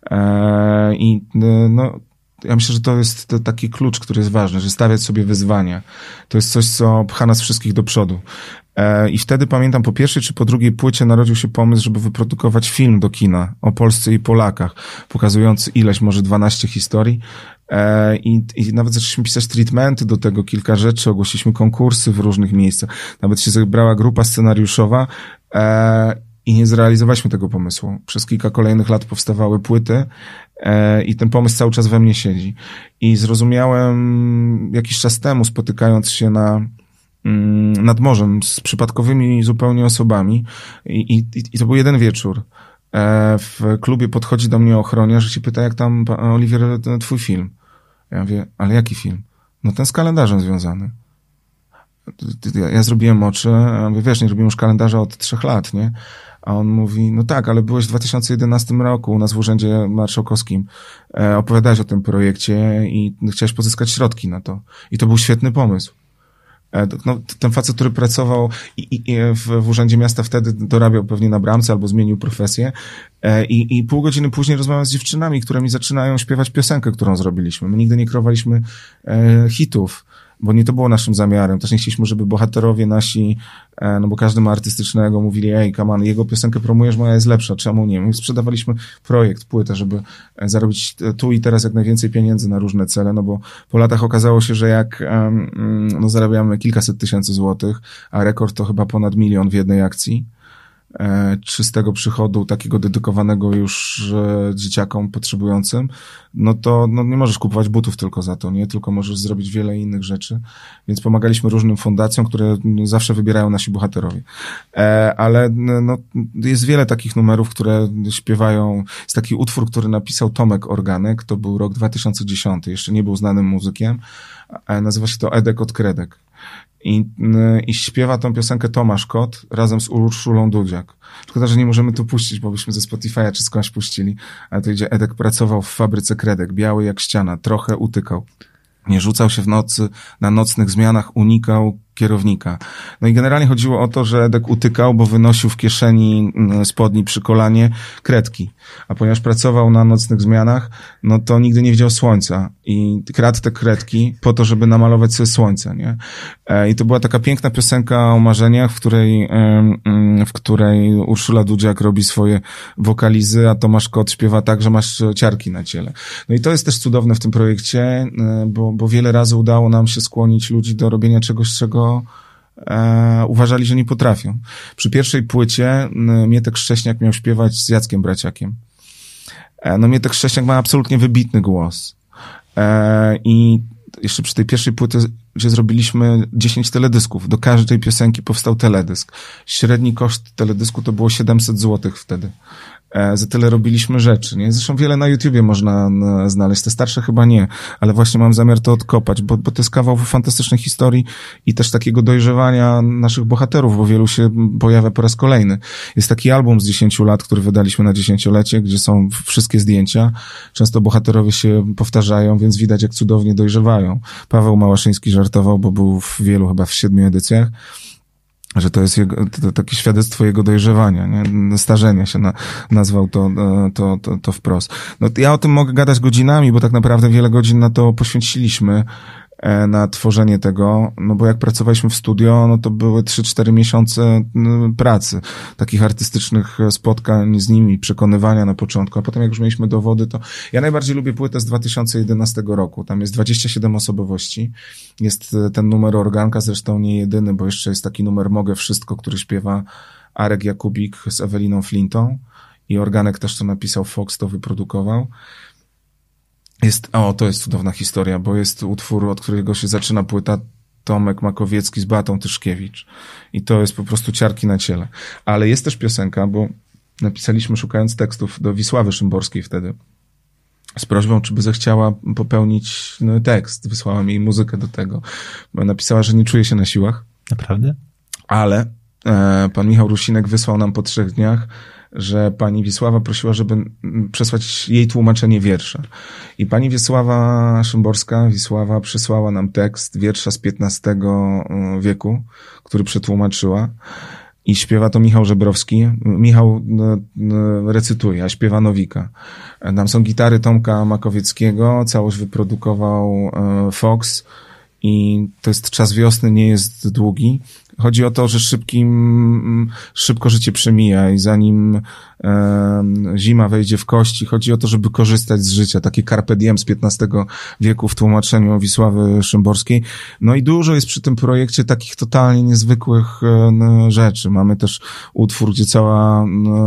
E, I no, ja myślę, że to jest to taki klucz, który jest ważny, że stawiać sobie wyzwania. To jest coś, co pcha nas wszystkich do przodu. E, I wtedy pamiętam, po pierwszej czy po drugiej płycie narodził się pomysł, żeby wyprodukować film do kina o Polsce i Polakach, pokazujący ileś, może dwanaście historii. I, I nawet zaczęliśmy pisać treatmenty do tego, kilka rzeczy, ogłosiliśmy konkursy w różnych miejscach. Nawet się zebrała grupa scenariuszowa e, i nie zrealizowaliśmy tego pomysłu. Przez kilka kolejnych lat powstawały płyty e, i ten pomysł cały czas we mnie siedzi. I zrozumiałem jakiś czas temu, spotykając się na mm, nad morzem z przypadkowymi zupełnie osobami i, i, i to był jeden wieczór. E, w klubie podchodzi do mnie ochroniarz i się pyta, jak tam, Oliwier, twój film? Ja mówię, ale jaki film? No ten z kalendarzem związany. Ja, ja zrobiłem oczy, ja mówię, wiesz, nie robiłem już kalendarza od trzech lat, nie? A on mówi, no tak, ale byłeś w dwa tysiące jedenastym roku u nas w Urzędzie Marszałkowskim, e, opowiadałeś o tym projekcie i chciałeś pozyskać środki na to. I to był świetny pomysł. No, ten facet, który pracował i, i, i w, w Urzędzie Miasta wtedy dorabiał pewnie na bramce albo zmienił profesję i, i pół godziny później rozmawiam z dziewczynami, które mi zaczynają śpiewać piosenkę, którą zrobiliśmy. My nigdy nie kreowaliśmy e, hitów, bo nie to było naszym zamiarem. Też nie chcieliśmy, żeby bohaterowie nasi, no bo każdy ma artystycznego, mówili, ej, come on, jego piosenkę promujesz, moja jest lepsza, czemu nie? My sprzedawaliśmy projekt, płytę, żeby zarobić tu i teraz jak najwięcej pieniędzy na różne cele, no bo po latach okazało się, że jak no zarabiamy kilkaset tysięcy złotych, a rekord to chyba ponad milion w jednej akcji, czystego przychodu, takiego dedykowanego już dzieciakom potrzebującym, no to no nie możesz kupować butów tylko za to, nie? Tylko możesz zrobić wiele innych rzeczy. Więc pomagaliśmy różnym fundacjom, które zawsze wybierają nasi bohaterowie. Ale no, jest wiele takich numerów, które śpiewają. Jest taki utwór, który napisał Tomek Organek, to był rok dwa tysiące dziesiąty, jeszcze nie był znanym muzykiem. Nazywa się to Edek od Kredek. I, I śpiewa tą piosenkę Tomasz Kot razem z Urszulą Dudziak. Szkoda, że nie możemy tu puścić, bo byśmy ze Spotify'a czy skądś puścili, ale to idzie: Edek pracował w fabryce kredek, biały jak ściana, trochę utykał. Nie rzucał się w nocy, na nocnych zmianach unikał kierownika. No i generalnie chodziło o to, że Edek utykał, bo wynosił w kieszeni spodni przy kolanie kredki. A ponieważ pracował na nocnych zmianach, no to nigdy nie widział słońca. I kradł te kredki po to, żeby namalować sobie słońce, nie? I to była taka piękna piosenka o marzeniach, w której, w której Urszula Dudziak robi swoje wokalizy, a Tomasz Kot śpiewa tak, że masz ciarki na ciele. No i to jest też cudowne w tym projekcie, bo, bo wiele razy udało nam się skłonić ludzi do robienia czegoś, czego E, uważali, że nie potrafią. Przy pierwszej płycie Mietek Szcześniak miał śpiewać z Jackiem Braciakiem. E, no Mietek Szcześniak ma absolutnie wybitny głos. E, I jeszcze przy tej pierwszej płycie, gdzie zrobiliśmy dziesięć teledysków, do każdej piosenki powstał teledysk. Średni koszt teledysku to było siedemset złotych wtedy. E, za tyle robiliśmy rzeczy, nie? Zresztą wiele na YouTubie można n- znaleźć, te starsze chyba nie, ale właśnie mam zamiar to odkopać, bo, bo to jest kawał fantastycznej historii i też takiego dojrzewania naszych bohaterów, bo wielu się pojawia po raz kolejny. Jest taki album z dziesięciu lat, który wydaliśmy na dziesięciolecie, gdzie są wszystkie zdjęcia. Często bohaterowie się powtarzają, więc widać, jak cudownie dojrzewają. Paweł Małaszyński żartował, bo był w wielu, chyba w siedmiu edycjach, że to jest jego, to takie świadectwo jego dojrzewania, nie? Starzenia się na, nazwał to, to, to, to wprost. No, ja o tym mogę gadać godzinami, bo tak naprawdę wiele godzin na to poświęciliśmy, na tworzenie tego, no bo jak pracowaliśmy w studio, no to były trzy cztery miesiące pracy, takich artystycznych spotkań z nimi, przekonywania na początku, a potem jak już mieliśmy dowody, to ja najbardziej lubię płytę z dwa tysiące jedenastego roku, tam jest dwadzieścia siedem osobowości, jest ten numer Organka, zresztą nie jedyny, bo jeszcze jest taki numer Mogę Wszystko, który śpiewa Arek Jakubik z Eweliną Flintą i Organek też to napisał, Fox to wyprodukował. Jest, o, to jest cudowna historia, bo jest utwór, od którego się zaczyna płyta, Tomek Makowiecki z Beatą Tyszkiewicz. I to jest po prostu ciarki na ciele. Ale jest też piosenka, bo napisaliśmy, szukając tekstów, do Wisławy Szymborskiej wtedy, z prośbą, czy by zechciała popełnić no, tekst. Wysłałam jej muzykę do tego. Bo napisała, że nie czuje się na siłach. Naprawdę? Ale e, pan Michał Rusinek wysłał nam po trzech dniach, że pani Wisława prosiła, żeby przesłać jej tłumaczenie wiersza. I pani Wisława Szymborska, Wisława, przysłała nam tekst wiersza z piętnastego wieku, który przetłumaczyła. I śpiewa to Michał Żebrowski. Michał recytuje, a śpiewa Nowika. Tam są gitary Tomka Makowieckiego, całość wyprodukował Fox. I to jest czas wiosny, nie jest długi. Chodzi o to, że szybkim, szybko życie przemija i zanim e, zima wejdzie w kości, chodzi o to, żeby korzystać z życia. Takie carpe diem z piętnastego wieku w tłumaczeniu Wisławy Szymborskiej. No i dużo jest przy tym projekcie takich totalnie niezwykłych e, rzeczy. Mamy też utwór, gdzie cała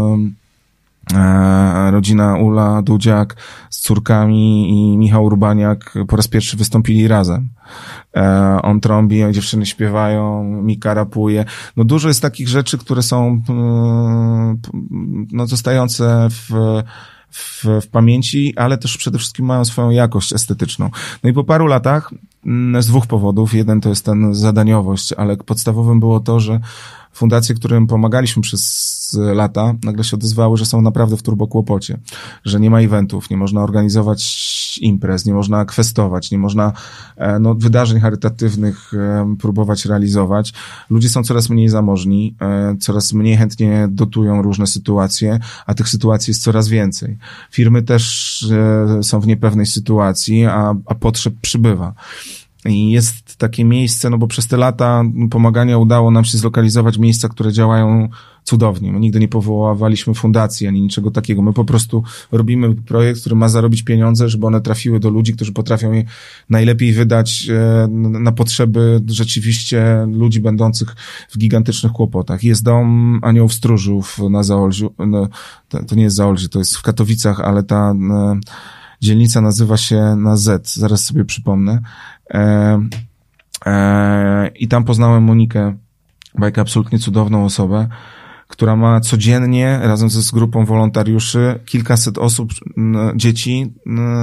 e, rodzina Ula Dudziak z córkami i Michał Urbaniak po raz pierwszy wystąpili razem. E, on trąbi, a dziewczyny śpiewają, Mika rapuje. No dużo jest takich rzeczy, które są e, no zostające w, w, w pamięci, ale też przede wszystkim mają swoją jakość estetyczną. No i po paru latach z dwóch powodów. Jeden to jest ten zadaniowość, ale podstawowym było to, że fundacje, którym pomagaliśmy przez lata, nagle się odezwały, że są naprawdę w turbokłopocie, że nie ma eventów, nie można organizować imprez, nie można kwestować, nie można no, wydarzeń charytatywnych próbować realizować. Ludzie są coraz mniej zamożni, coraz mniej chętnie dotują różne sytuacje, a tych sytuacji jest coraz więcej. Firmy też są w niepewnej sytuacji, a, a potrzeb przybywa. I jest takie miejsce, no bo przez te lata pomagania udało nam się zlokalizować miejsca, które działają cudownie. My nigdy nie powoływaliśmy fundacji ani niczego takiego. My po prostu robimy projekt, który ma zarobić pieniądze, żeby one trafiły do ludzi, którzy potrafią je najlepiej wydać na potrzeby rzeczywiście ludzi będących w gigantycznych kłopotach. Jest dom Aniołów Stróżów na Zaolziu. No, to, to nie jest Zaolzie, to jest w Katowicach, ale ta dzielnica nazywa się na Z. Zaraz sobie przypomnę. E, e, I tam poznałem Monikę Bajkę, absolutnie cudowną osobę, która ma codziennie razem ze z grupą wolontariuszy kilkaset osób, dzieci,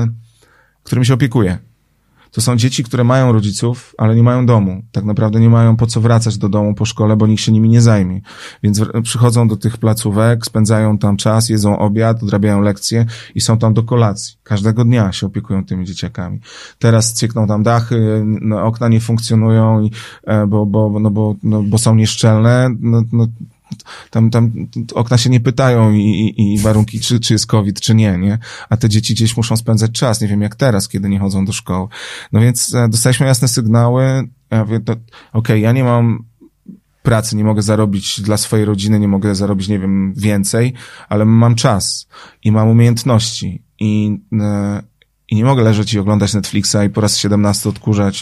którymi się opiekuje. To są dzieci, które mają rodziców, ale nie mają domu. Tak naprawdę nie mają po co wracać do domu po szkole, bo nikt się nimi nie zajmie. Więc przychodzą do tych placówek, spędzają tam czas, jedzą obiad, odrabiają lekcje i są tam do kolacji. Każdego dnia się opiekują tymi dzieciakami. Teraz ciekną tam dachy, no, okna nie funkcjonują, i, bo, bo, no, bo, no, bo są nieszczelne. No, no, Tam, tam okna się nie pytają i, i, i warunki, czy, czy jest COVID, czy nie, nie? A te dzieci gdzieś muszą spędzać czas, nie wiem jak teraz, kiedy nie chodzą do szkoły. No więc e, dostaliśmy jasne sygnały, ja mówię, to okej, okay, ja nie mam pracy, nie mogę zarobić dla swojej rodziny, nie mogę zarobić, nie wiem, więcej, ale mam czas i mam umiejętności i, e, i nie mogę leżeć i oglądać Netflixa i po raz siedemnasty odkurzać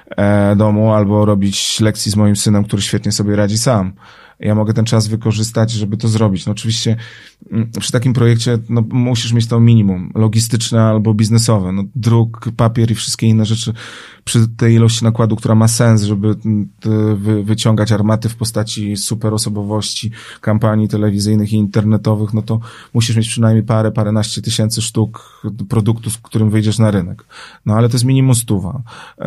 e, domu albo robić lekcji z moim synem, który świetnie sobie radzi sam. Ja mogę ten czas wykorzystać, żeby to zrobić. No oczywiście przy takim projekcie no, musisz mieć to minimum logistyczne albo biznesowe. No, druk, papier i wszystkie inne rzeczy przy tej ilości nakładu, która ma sens, żeby wy, wyciągać armaty w postaci super osobowości, kampanii telewizyjnych i internetowych, no to musisz mieć przynajmniej parę, paręnaście tysięcy sztuk produktu, z którym wyjdziesz na rynek. No ale to jest minimum stuwa.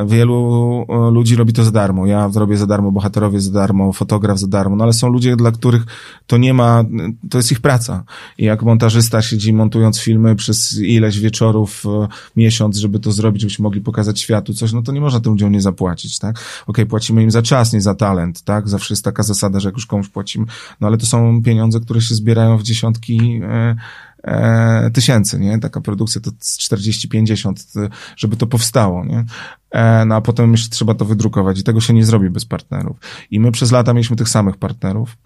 Wielu ludzi robi to za darmo. Ja robię za darmo, bohaterowie za darmo, fotograf za darmo, no ale są ludzie, dla których to nie ma, to jest ich praca. I jak montażysta siedzi montując filmy przez ileś wieczorów, miesiąc, żeby to zrobić, żebyśmy mogli pokazać światu coś, no to nie można tym ludziom nie zapłacić, tak? Okej, okay, płacimy im za czas, nie za talent, tak? Zawsze jest taka zasada, że jak już komuś płacimy, no ale to są pieniądze, które się zbierają w dziesiątki e, e, tysięcy, nie? Taka produkcja to czterdzieści pięćdziesiąt, żeby to powstało, nie? E, no a potem jeszcze trzeba to wydrukować i tego się nie zrobi bez partnerów. I my przez lata mieliśmy tych samych partnerów.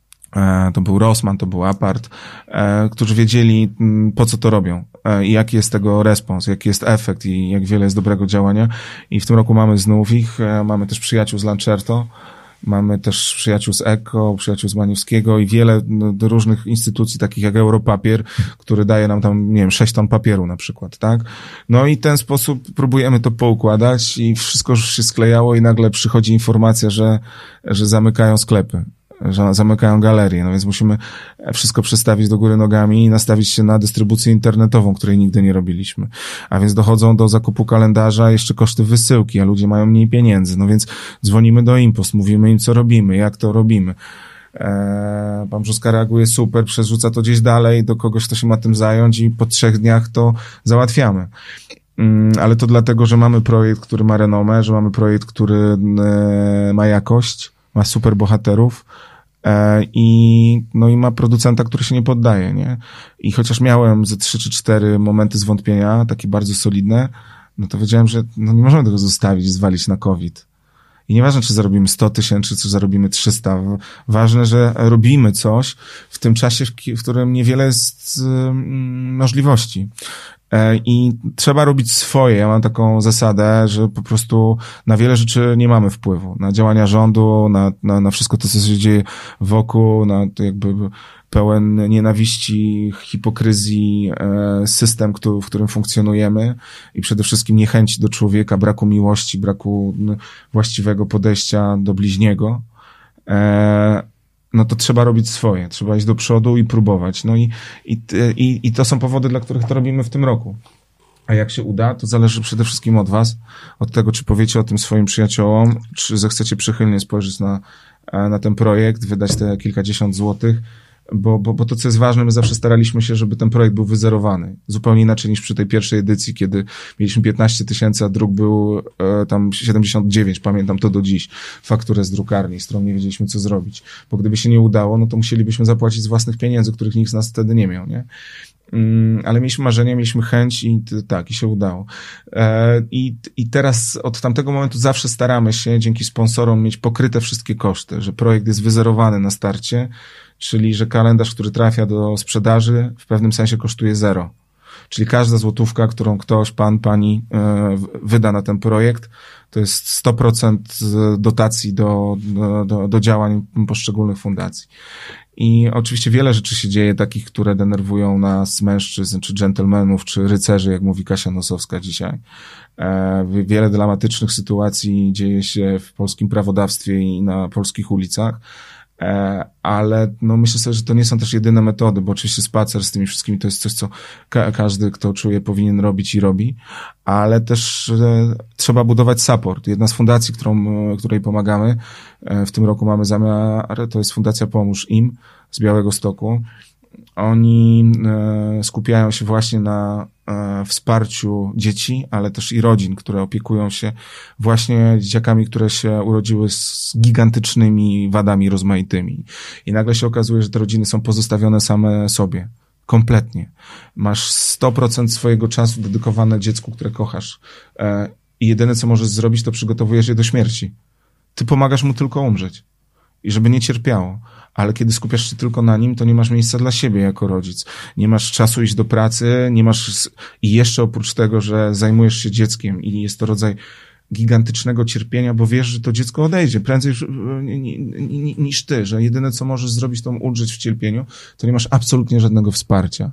To był Rossmann, to był Apart, którzy wiedzieli, po co to robią i jaki jest tego respons, jaki jest efekt i jak wiele jest dobrego działania. I w tym roku mamy znów ich, mamy też przyjaciół z Lancerto, mamy też przyjaciół z Eko, przyjaciół z Maniewskiego i wiele do różnych instytucji, takich jak Europapier, który daje nam tam, nie wiem, sześć ton papieru na przykład, tak? No i w ten sposób próbujemy to poukładać i wszystko już się sklejało i nagle przychodzi informacja, że, że zamykają sklepy, że zamykają galerie, no więc musimy wszystko przestawić do góry nogami i nastawić się na dystrybucję internetową, której nigdy nie robiliśmy. A więc dochodzą do zakupu kalendarza jeszcze koszty wysyłki, a ludzie mają mniej pieniędzy, no więc dzwonimy do Impost, mówimy im, co robimy, jak to robimy. Eee, pan Brzuska reaguje super, przerzuca to gdzieś dalej do kogoś, kto się ma tym zająć i po trzech dniach to załatwiamy. Mm, ale to dlatego, że mamy projekt, który ma renomę, że mamy projekt, który e, ma jakość, ma super bohaterów e, i no i ma producenta, który się nie poddaje, nie? I chociaż miałem ze trzy czy cztery momenty zwątpienia, takie bardzo solidne, no to wiedziałem, że no nie możemy tego zostawić, zwalić na COVID. I nieważne, czy zarobimy sto tysięcy, czy zarobimy trzysta. Ważne, że robimy coś w tym czasie, w, w którym niewiele jest y, możliwości. I trzeba robić swoje. Ja mam taką zasadę, że po prostu na wiele rzeczy nie mamy wpływu. Na działania rządu, na, na, na wszystko to, co się dzieje wokół, na to jakby pełen nienawiści, hipokryzji system, w którym funkcjonujemy i przede wszystkim niechęci do człowieka, braku miłości, braku właściwego podejścia do bliźniego. No to trzeba robić swoje, trzeba iść do przodu i próbować. No i, i, i, i to są powody, dla których to robimy w tym roku. A jak się uda, to zależy przede wszystkim od was, od tego, czy powiecie o tym swoim przyjaciołom, czy zechcecie przychylnie spojrzeć na na ten projekt, wydać te kilkadziesiąt złotych, bo, bo, bo to, co jest ważne, my zawsze staraliśmy się, żeby ten projekt był wyzerowany. Zupełnie inaczej niż przy tej pierwszej edycji, kiedy mieliśmy piętnaście tysięcy, a druk był e, tam siedemdziesiąt dziewięć, pamiętam to do dziś, fakturę z drukarni, z którą nie wiedzieliśmy, co zrobić. Bo gdyby się nie udało, no to musielibyśmy zapłacić z własnych pieniędzy, których nikt z nas wtedy nie miał, nie? Ale mieliśmy marzenia, mieliśmy chęć i tak, i się udało. I, i teraz od tamtego momentu zawsze staramy się dzięki sponsorom mieć pokryte wszystkie koszty, że projekt jest wyzerowany na starcie, czyli że kalendarz, który trafia do sprzedaży, w pewnym sensie kosztuje zero. Czyli każda złotówka, którą ktoś, pan, pani wyda na ten projekt, to jest sto procent dotacji do, do, do działań poszczególnych fundacji. I oczywiście wiele rzeczy się dzieje takich, które denerwują nas, mężczyzn, czy dżentelmenów, czy rycerzy, jak mówi Kasia Nosowska dzisiaj. Wiele dramatycznych sytuacji dzieje się w polskim prawodawstwie i na polskich ulicach. Ale no myślę sobie, że to nie są też jedyne metody, bo oczywiście spacer z tymi wszystkimi to jest coś, co ka- każdy, kto czuje, powinien robić i robi, ale też e, trzeba budować support. Jedna z fundacji, którą, której pomagamy, e, w tym roku mamy zamiar, to jest Fundacja Pomóż Im z Białegostoku. Oni e, skupiają się właśnie na e, wsparciu dzieci, ale też i rodzin, które opiekują się właśnie dzieciakami, które się urodziły z gigantycznymi wadami rozmaitymi. I nagle się okazuje, że te rodziny są pozostawione same sobie. Kompletnie. Masz sto procent swojego czasu dedykowane dziecku, które kochasz. E, I jedyne, co możesz zrobić, to przygotowujesz je do śmierci. Ty pomagasz mu tylko umrzeć. I żeby nie cierpiało. Ale kiedy skupiasz się tylko na nim, to nie masz miejsca dla siebie jako rodzic. Nie masz czasu iść do pracy, nie masz... I jeszcze oprócz tego, że zajmujesz się dzieckiem i jest to rodzaj gigantycznego cierpienia, bo wiesz, że to dziecko odejdzie prędzej niż ty, że jedyne, co możesz zrobić, to ulżyć w cierpieniu, to nie masz absolutnie żadnego wsparcia.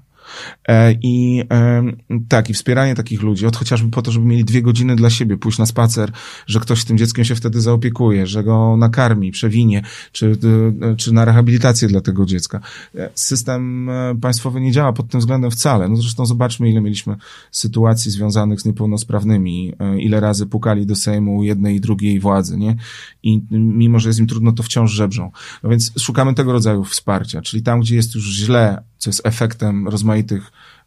I tak, i wspieranie takich ludzi, od chociażby po to, żeby mieli dwie godziny dla siebie, pójść na spacer, że ktoś z tym dzieckiem się wtedy zaopiekuje, że go nakarmi, przewinie, czy, czy na rehabilitację dla tego dziecka. System państwowy nie działa pod tym względem wcale. No zresztą zobaczmy, ile mieliśmy sytuacji związanych z niepełnosprawnymi, ile razy pukali do Sejmu jednej i drugiej władzy, nie? I mimo, że jest im trudno, to wciąż żebrzą. No więc szukamy tego rodzaju wsparcia, czyli tam, gdzie jest już źle, co jest efektem rozmaitych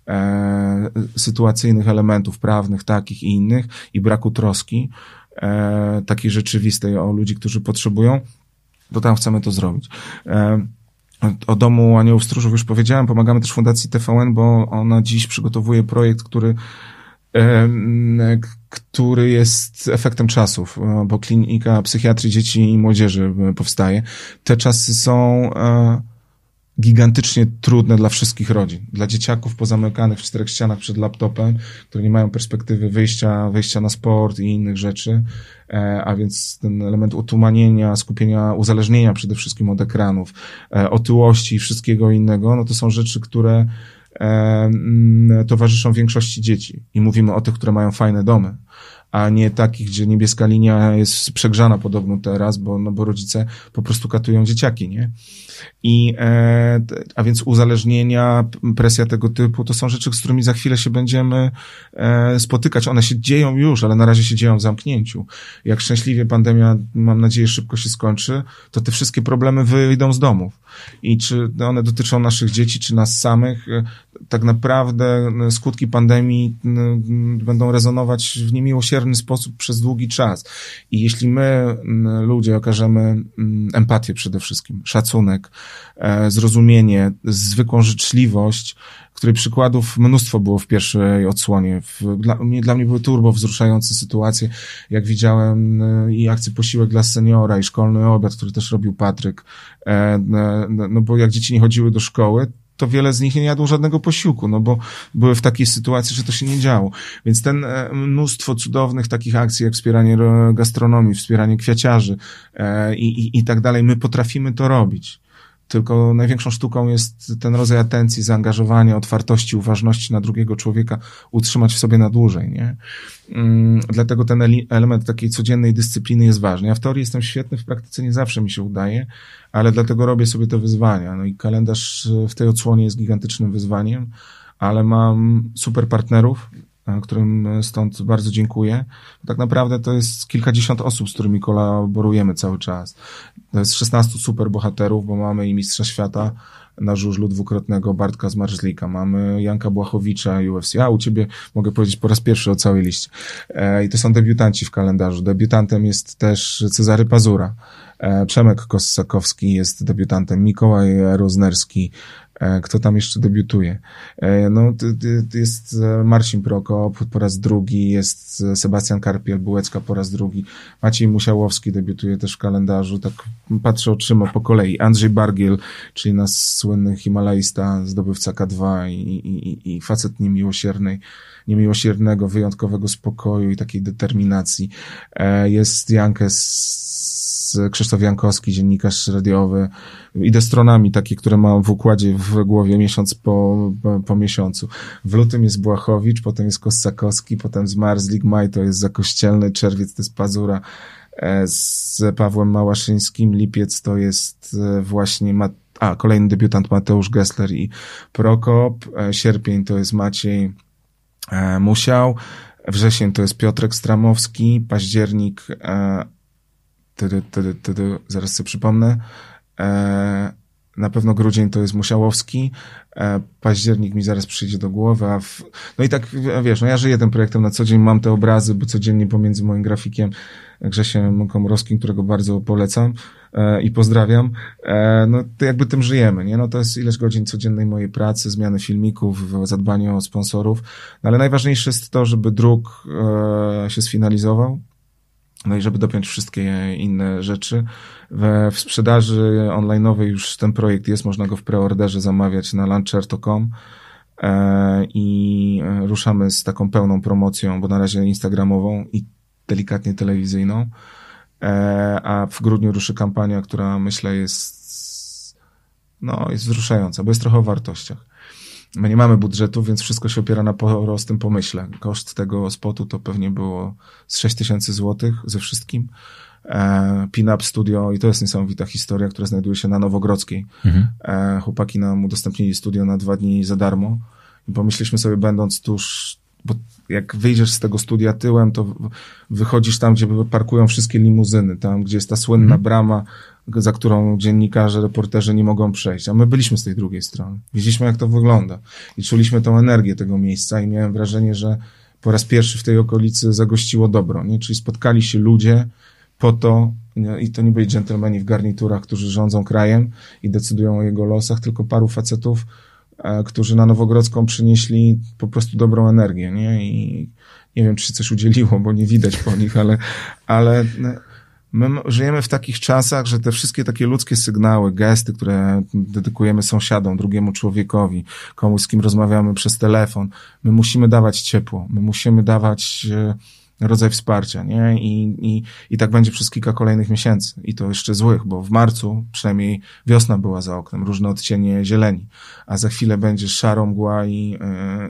e, sytuacyjnych elementów prawnych, takich i innych, i braku troski, e, takiej rzeczywistej o ludzi, którzy potrzebują, to tam chcemy to zrobić. E, o Domu Aniołów Stróżów już powiedziałem, pomagamy też Fundacji T V N, bo ona dziś przygotowuje projekt, który e, który jest efektem czasów, bo klinika psychiatrii dzieci i młodzieży powstaje. Te czasy są e, gigantycznie trudne dla wszystkich rodzin. Dla dzieciaków pozamykanych w czterech ścianach przed laptopem, które nie mają perspektywy wyjścia, wyjścia na sport i innych rzeczy, e, a więc ten element utumanienia, skupienia, uzależnienia przede wszystkim od ekranów, e, otyłości i wszystkiego innego, no to są rzeczy, które e, towarzyszą większości dzieci. I mówimy o tych, które mają fajne domy, a nie takich, gdzie niebieska linia jest przegrzana podobno teraz, bo, no bo rodzice po prostu katują dzieciaki, nie? I, e, a więc uzależnienia, presja tego typu, to są rzeczy, z którymi za chwilę się będziemy e, spotykać. One się dzieją już, ale na razie się dzieją w zamknięciu. Jak szczęśliwie pandemia, mam nadzieję, szybko się skończy, to te wszystkie problemy wyjdą z domów. I czy one dotyczą naszych dzieci, czy nas samych, tak naprawdę skutki pandemii będą rezonować w niemiłosierny sposób przez długi czas. I jeśli my, ludzie, okażemy empatię przede wszystkim, szacunek, zrozumienie, zwykłą życzliwość, której przykładów mnóstwo było w pierwszej odsłonie. W, dla, mnie, dla mnie były turbo wzruszające sytuacje, jak widziałem i akcję Posiłek dla seniora, i szkolny obiad, który też robił Patryk. No bo jak dzieci nie chodziły do szkoły, to wiele z nich nie jadło żadnego posiłku, no bo były w takiej sytuacji, że to się nie działo. Więc ten mnóstwo cudownych takich akcji, jak wspieranie gastronomii, wspieranie kwiaciarzy i, i, i tak dalej, my potrafimy to robić. Tylko największą sztuką jest ten rodzaj atencji, zaangażowania, otwartości, uważności na drugiego człowieka utrzymać w sobie na dłużej, nie? Mm, dlatego ten element takiej codziennej dyscypliny jest ważny. Ja w teorii jestem świetny, w praktyce nie zawsze mi się udaje, ale dlatego robię sobie te wyzwania. No i kalendarz w tej odsłonie jest gigantycznym wyzwaniem, ale mam super partnerów, którym stąd bardzo dziękuję. Tak naprawdę to jest kilkadziesiąt osób, z którymi kolaborujemy cały czas. To jest szesnastu superbohaterów, bo mamy i mistrza świata na żużlu dwukrotnego Bartka Zmarzlika, mamy Janka Błachowicza U F C, a u ciebie mogę powiedzieć po raz pierwszy o całej liście. E, I to są debiutanci w kalendarzu. Debiutantem jest też Cezary Pazura, e, Przemek Kossakowski jest debiutantem, Mikołaj Roznerski, e, kto tam jeszcze debiutuje? E, no, to, to jest Marcin Prokop po raz drugi, jest Sebastian Karpiel-Bułecka po raz drugi, Maciej Musiałowski debiutuje też w kalendarzu, tak patrzę oczyma po kolei, Andrzej Bargiel, czyli nasz słynny himalaista, zdobywca K dwa i, i, i facet niemiłosiernej, niemiłosiernego, wyjątkowego spokoju i takiej determinacji. E, jest Jankes Krzysztof Jankowski, dziennikarz radiowy. Idę stronami takie, które mam w układzie w głowie miesiąc po, po, po miesiącu. W lutym jest Błachowicz, potem jest Kossakowski, potem Zmarzlik, maj to jest Zakościelny, czerwiec to jest Pazura z Pawłem Małaszyńskim, lipiec to jest właśnie Ma- a, kolejny debiutant Mateusz Gessler i Prokop, sierpień to jest Maciej Musiał, wrzesień to jest Piotrek Stramowski, październik Tedy, tedy, tedy, zaraz sobie przypomnę. E, na pewno grudzień to jest Musiałowski. E, październik mi zaraz przyjdzie do głowy. A w, no i tak, wiesz, no ja żyję tym projektem na co dzień, mam te obrazy, bo codziennie pomiędzy moim grafikiem Grzesiem Komorowskim, którego bardzo polecam e, i pozdrawiam, e, no to jakby tym żyjemy, nie? No to jest ileś godzin codziennej mojej pracy, zmiany filmików, zadbanie o sponsorów. No ale najważniejsze jest to, żeby druk e, się sfinalizował. No i żeby dopiąć wszystkie inne rzeczy. We, w sprzedaży online'owej już ten projekt jest, można go w preorderze zamawiać na launcher kropka com e, i ruszamy z taką pełną promocją, bo na razie instagramową i delikatnie telewizyjną, e, a w grudniu ruszy kampania, która myślę jest no jest wzruszająca, bo jest trochę o wartościach. My nie mamy budżetu, więc wszystko się opiera na prostym pomyśle. Koszt tego spotu to pewnie było z sześć tysięcy złotych ze wszystkim. E, Pin-Up Studio i to jest niesamowita historia, która znajduje się na Nowogrodzkiej. Mhm. E, chłopaki nam udostępnili studio na dwa dni za darmo i pomyśleliśmy sobie, będąc tuż, bo jak wyjdziesz z tego studia tyłem, to wychodzisz tam, gdzie parkują wszystkie limuzyny, tam, gdzie jest ta słynna mhm. brama, za którą dziennikarze, reporterzy nie mogą przejść. A my byliśmy z tej drugiej strony. Widzieliśmy, jak to wygląda. I czuliśmy tą energię tego miejsca i miałem wrażenie, że po raz pierwszy w tej okolicy zagościło dobro, nie? Czyli spotkali się ludzie po to, nie? I to nie byli dżentelmeni w garniturach, którzy rządzą krajem i decydują o jego losach, tylko paru facetów, e, którzy na Nowogrodzką przynieśli po prostu dobrą energię, nie? I nie wiem, czy się coś udzieliło, bo nie widać po nich, ale, ale my żyjemy w takich czasach, że te wszystkie takie ludzkie sygnały, gesty, które dedykujemy sąsiadom, drugiemu człowiekowi, komuś, z kim rozmawiamy przez telefon, my musimy dawać ciepło, my musimy dawać rodzaj wsparcia, nie? I, i, i tak będzie przez kilka kolejnych miesięcy. I to jeszcze złych, bo w marcu przynajmniej wiosna była za oknem, różne odcienie zieleni, a za chwilę będzie szaro, mgła i, yy,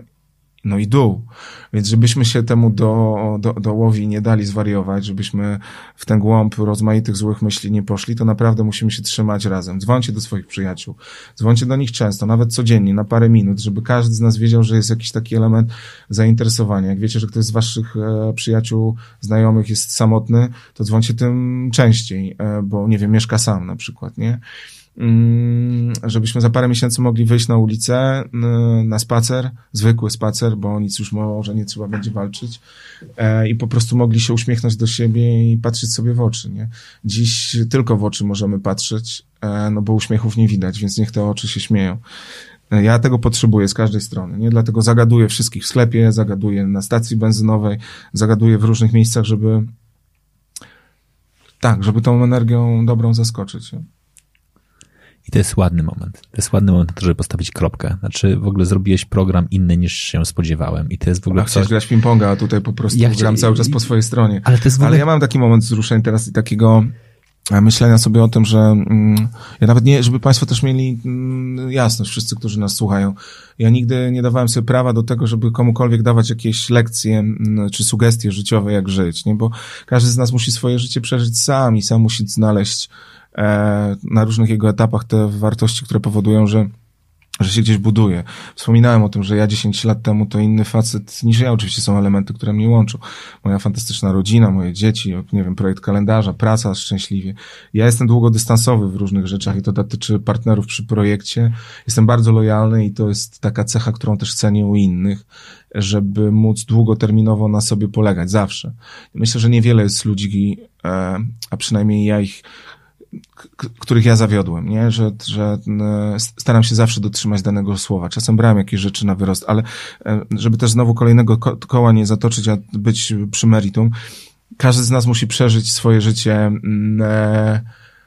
no i dół. Więc żebyśmy się temu do, do, dołowi nie dali zwariować, żebyśmy w ten głąb rozmaitych złych myśli nie poszli, to naprawdę musimy się trzymać razem. Dzwońcie do swoich przyjaciół. Dzwońcie do nich często, nawet codziennie, na parę minut, żeby każdy z nas wiedział, że jest jakiś taki element zainteresowania. Jak wiecie, że ktoś z waszych e, przyjaciół, znajomych jest samotny, to dzwońcie tym częściej, e, bo nie wiem, mieszka sam na przykład, nie? Żebyśmy za parę miesięcy mogli wyjść na ulicę, na spacer, zwykły spacer, bo nic już może nie trzeba będzie walczyć i po prostu mogli się uśmiechnąć do siebie i patrzeć sobie w oczy, nie? Dziś tylko w oczy możemy patrzeć, no bo uśmiechów nie widać, więc niech te oczy się śmieją. Ja tego potrzebuję z każdej strony, nie? Dlatego zagaduję wszystkich w sklepie, zagaduję na stacji benzynowej, zagaduję w różnych miejscach, żeby tak, żeby tą energią dobrą zaskoczyć, nie? I to jest ładny moment. To jest ładny moment, żeby postawić kropkę. Znaczy, w ogóle zrobiłeś program inny niż się spodziewałem. I to jest w ogóle. A chciałeś grać ping-ponga, a tutaj po prostu ja gram chcia... cały czas po swojej stronie. Ale, to jest w ogóle... Ale ja mam taki moment wzruszeń teraz i takiego myślenia sobie o tym, że mm, ja nawet nie, żeby państwo też mieli mm, jasność, wszyscy, którzy nas słuchają. Ja nigdy nie dawałem sobie prawa do tego, żeby komukolwiek dawać jakieś lekcje mm, czy sugestie życiowe, jak żyć, nie? Bo każdy z nas musi swoje życie przeżyć sam i sam musi znaleźć na różnych jego etapach te wartości, które powodują, że że się gdzieś buduje. Wspominałem o tym, że ja dziesięć lat temu to inny facet niż ja. Oczywiście są elementy, które mnie łączą. Moja fantastyczna rodzina, moje dzieci, nie wiem, projekt kalendarza, praca szczęśliwie. Ja jestem długodystansowy w różnych rzeczach i to dotyczy partnerów przy projekcie. Jestem bardzo lojalny i to jest taka cecha, którą też cenię u innych, żeby móc długoterminowo na sobie polegać. Zawsze. Myślę, że niewiele jest ludzi, a przynajmniej ja ich których ja zawiodłem, nie? Że, że staram się zawsze dotrzymać danego słowa. Czasem brałem jakieś rzeczy na wyrost, ale żeby też znowu kolejnego ko- koła nie zatoczyć, a być przy meritum, każdy z nas musi przeżyć swoje życie e,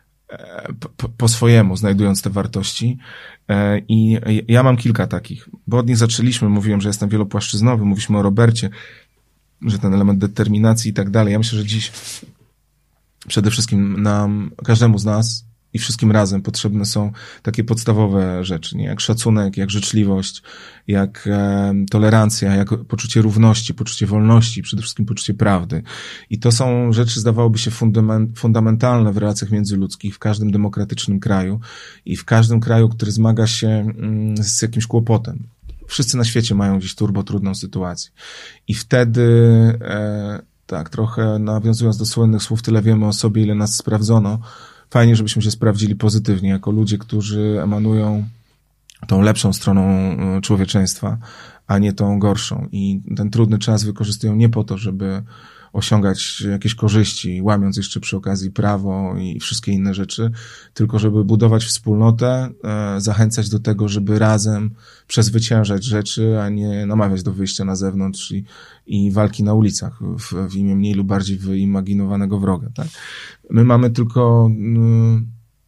po, po swojemu, znajdując te wartości. E, I ja mam kilka takich, bo od nich zaczęliśmy. Mówiłem, że jestem wielopłaszczyznowy, mówiliśmy o Robercie, że ten element determinacji i tak dalej. Ja myślę, że dziś przede wszystkim nam, każdemu z nas i wszystkim razem potrzebne są takie podstawowe rzeczy, nie? Jak szacunek, jak życzliwość, jak e, tolerancja, jak poczucie równości, poczucie wolności, przede wszystkim poczucie prawdy. I to są rzeczy, zdawałoby się, fundament, fundamentalne w relacjach międzyludzkich w każdym demokratycznym kraju i w każdym kraju, który zmaga się mm, z jakimś kłopotem. Wszyscy na świecie mają gdzieś turbo trudną sytuację. I wtedy e, tak, trochę nawiązując do słynnych słów, tyle wiemy o sobie, ile nas sprawdzono. Fajnie, żebyśmy się sprawdzili pozytywnie, jako ludzie, którzy emanują tą lepszą stroną człowieczeństwa, a nie tą gorszą. I ten trudny czas wykorzystują nie po to, żeby osiągać jakieś korzyści, łamiąc jeszcze przy okazji prawo i wszystkie inne rzeczy, tylko żeby budować wspólnotę, e, zachęcać do tego, żeby razem przezwyciężać rzeczy, a nie namawiać do wyjścia na zewnątrz i, i walki na ulicach w, w imię mniej lub bardziej wyimaginowanego wroga. Tak? My mamy tylko mm,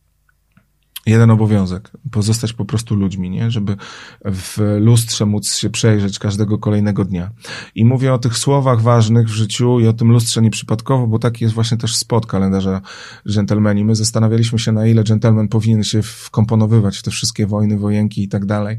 jeden obowiązek, pozostać po prostu ludźmi, nie? Żeby w lustrze móc się przejrzeć każdego kolejnego dnia. I mówię o tych słowach ważnych w życiu i o tym lustrze nieprzypadkowo, bo taki jest właśnie też spot kalendarza Dżentelmeni. My zastanawialiśmy się, na ile dżentelmen powinien się wkomponowywać w te wszystkie wojny, wojenki i tak dalej.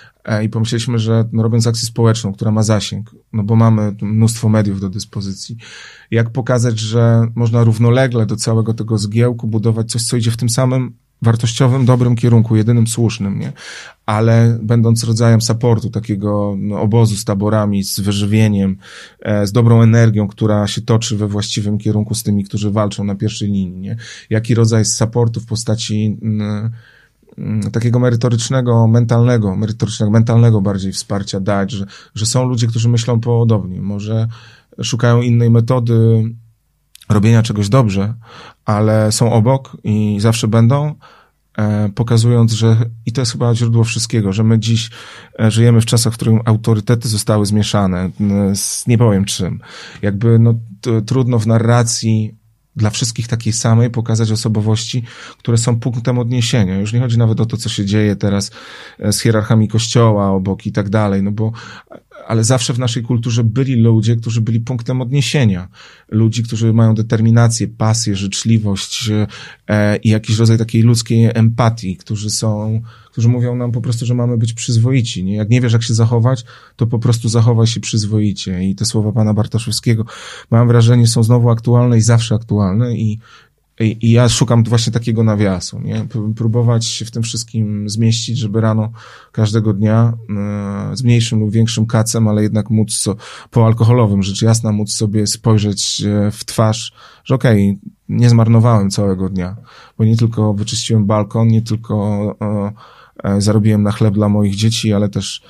I pomyśleliśmy, że no, robiąc akcję społeczną, która ma zasięg, no bo mamy mnóstwo mediów do dyspozycji, jak pokazać, że można równolegle do całego tego zgiełku budować coś, co idzie w tym samym wartościowym, dobrym kierunku, jedynym słusznym, nie? Ale będąc rodzajem supportu, takiego no, obozu z taborami, z wyżywieniem, e, z dobrą energią, która się toczy we właściwym kierunku z tymi, którzy walczą na pierwszej linii, nie? Jaki rodzaj supportu w postaci mm, takiego merytorycznego, mentalnego, merytorycznego, mentalnego bardziej wsparcia dać, że, że są ludzie, którzy myślą podobnie, może szukają innej metody robienia czegoś dobrze, ale są obok i zawsze będą, e, pokazując, że i to jest chyba źródło wszystkiego, że my dziś e, żyjemy w czasach, w którym autorytety zostały zmieszane e, z nie powiem czym. Jakby no, t, trudno w narracji dla wszystkich takiej samej pokazać osobowości, które są punktem odniesienia. Już nie chodzi nawet o to, co się dzieje teraz z hierarchami kościoła obok i tak dalej, no bo ale zawsze w naszej kulturze byli ludzie, którzy byli punktem odniesienia. Ludzi, którzy mają determinację, pasję, życzliwość e, i jakiś rodzaj takiej ludzkiej empatii, którzy są, którzy mówią nam po prostu, że mamy być przyzwoici. Nie? Jak nie wiesz, jak się zachować, to po prostu zachowaj się przyzwoicie. I te słowa pana Bartoszewskiego, mam wrażenie, są znowu aktualne i zawsze aktualne i I, I ja szukam właśnie takiego nawiasu, nie? Próbować się w tym wszystkim zmieścić, żeby rano każdego dnia e, z mniejszym lub większym kacem, ale jednak móc so, po alkoholowym, rzecz jasna, móc sobie spojrzeć w twarz, że okej, okay, nie zmarnowałem całego dnia, bo nie tylko wyczyściłem balkon, nie tylko e, e, zarobiłem na chleb dla moich dzieci, ale też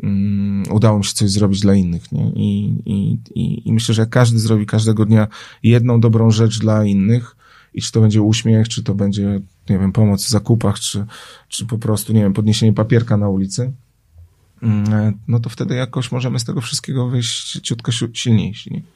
um, udało mi się coś zrobić dla innych, nie? I, i, i, i myślę, że jak każdy zrobi każdego dnia jedną dobrą rzecz dla innych, i czy to będzie uśmiech, czy to będzie, nie wiem, pomoc w zakupach, czy, czy po prostu, nie wiem, podniesienie papierka na ulicy, no to wtedy jakoś możemy z tego wszystkiego wyjść ciutko silniejsi. Nie?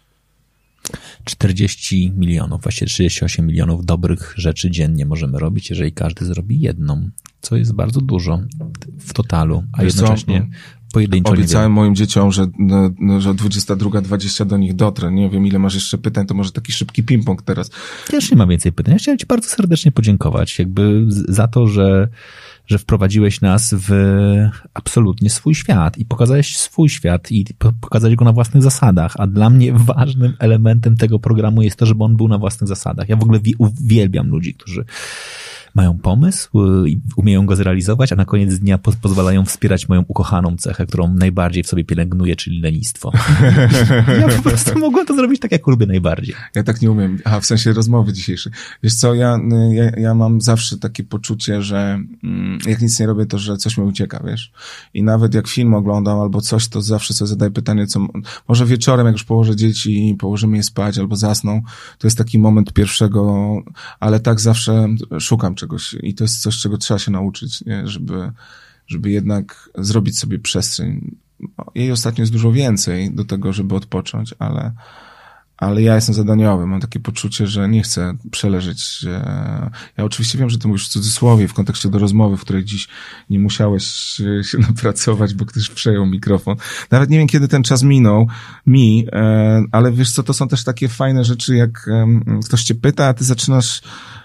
czterdzieści milionów, właściwie trzydzieści osiem milionów dobrych rzeczy dziennie możemy robić, jeżeli każdy zrobi jedną, co jest bardzo dużo w totalu, a Wiesz jednocześnie co? Pojedynczo. Obiecałem moim dzieciom, że, no, że dwudziesta druga dwadzieścia do nich dotrę. Nie wiem, ile masz jeszcze pytań, to może taki szybki ping-pong teraz. Ja już nie mam więcej pytań. Ja chciałem ci bardzo serdecznie podziękować jakby za to, że, że wprowadziłeś nas w absolutnie swój świat i pokazałeś swój świat i pokazałeś go na własnych zasadach, a dla mnie ważnym elementem tego programu jest to, żeby on był na własnych zasadach. Ja w ogóle uwielbiam ludzi, którzy mają pomysł, umieją go zrealizować, a na koniec dnia po- pozwalają wspierać moją ukochaną cechę, którą najbardziej w sobie pielęgnuję, czyli lenistwo. Ja po prostu mogłem to zrobić tak, jak lubię najbardziej. Ja tak nie umiem. A w sensie rozmowy dzisiejszej. Wiesz co, ja, ja, ja mam zawsze takie poczucie, że jak nic nie robię, to że coś mi ucieka, wiesz. I nawet jak film oglądam albo coś, to zawsze sobie zadaję pytanie, co może wieczorem, jak już położę dzieci i położymy je spać albo zasną, to jest taki moment pierwszego, ale tak zawsze szukam czegoś i to jest coś, czego trzeba się nauczyć, nie? Żeby, żeby jednak zrobić sobie przestrzeń. Jej ostatnio jest dużo więcej do tego, żeby odpocząć, ale ale ja jestem zadaniowy, mam takie poczucie, że nie chcę przeleżeć. Ja oczywiście wiem, że to mówisz w cudzysłowie, w kontekście do rozmowy, w której dziś nie musiałeś się napracować, bo ktoś przejął mikrofon. Nawet nie wiem, kiedy ten czas minął, mi, ale wiesz co, to są też takie fajne rzeczy, jak ktoś cię pyta, a ty zaczynasz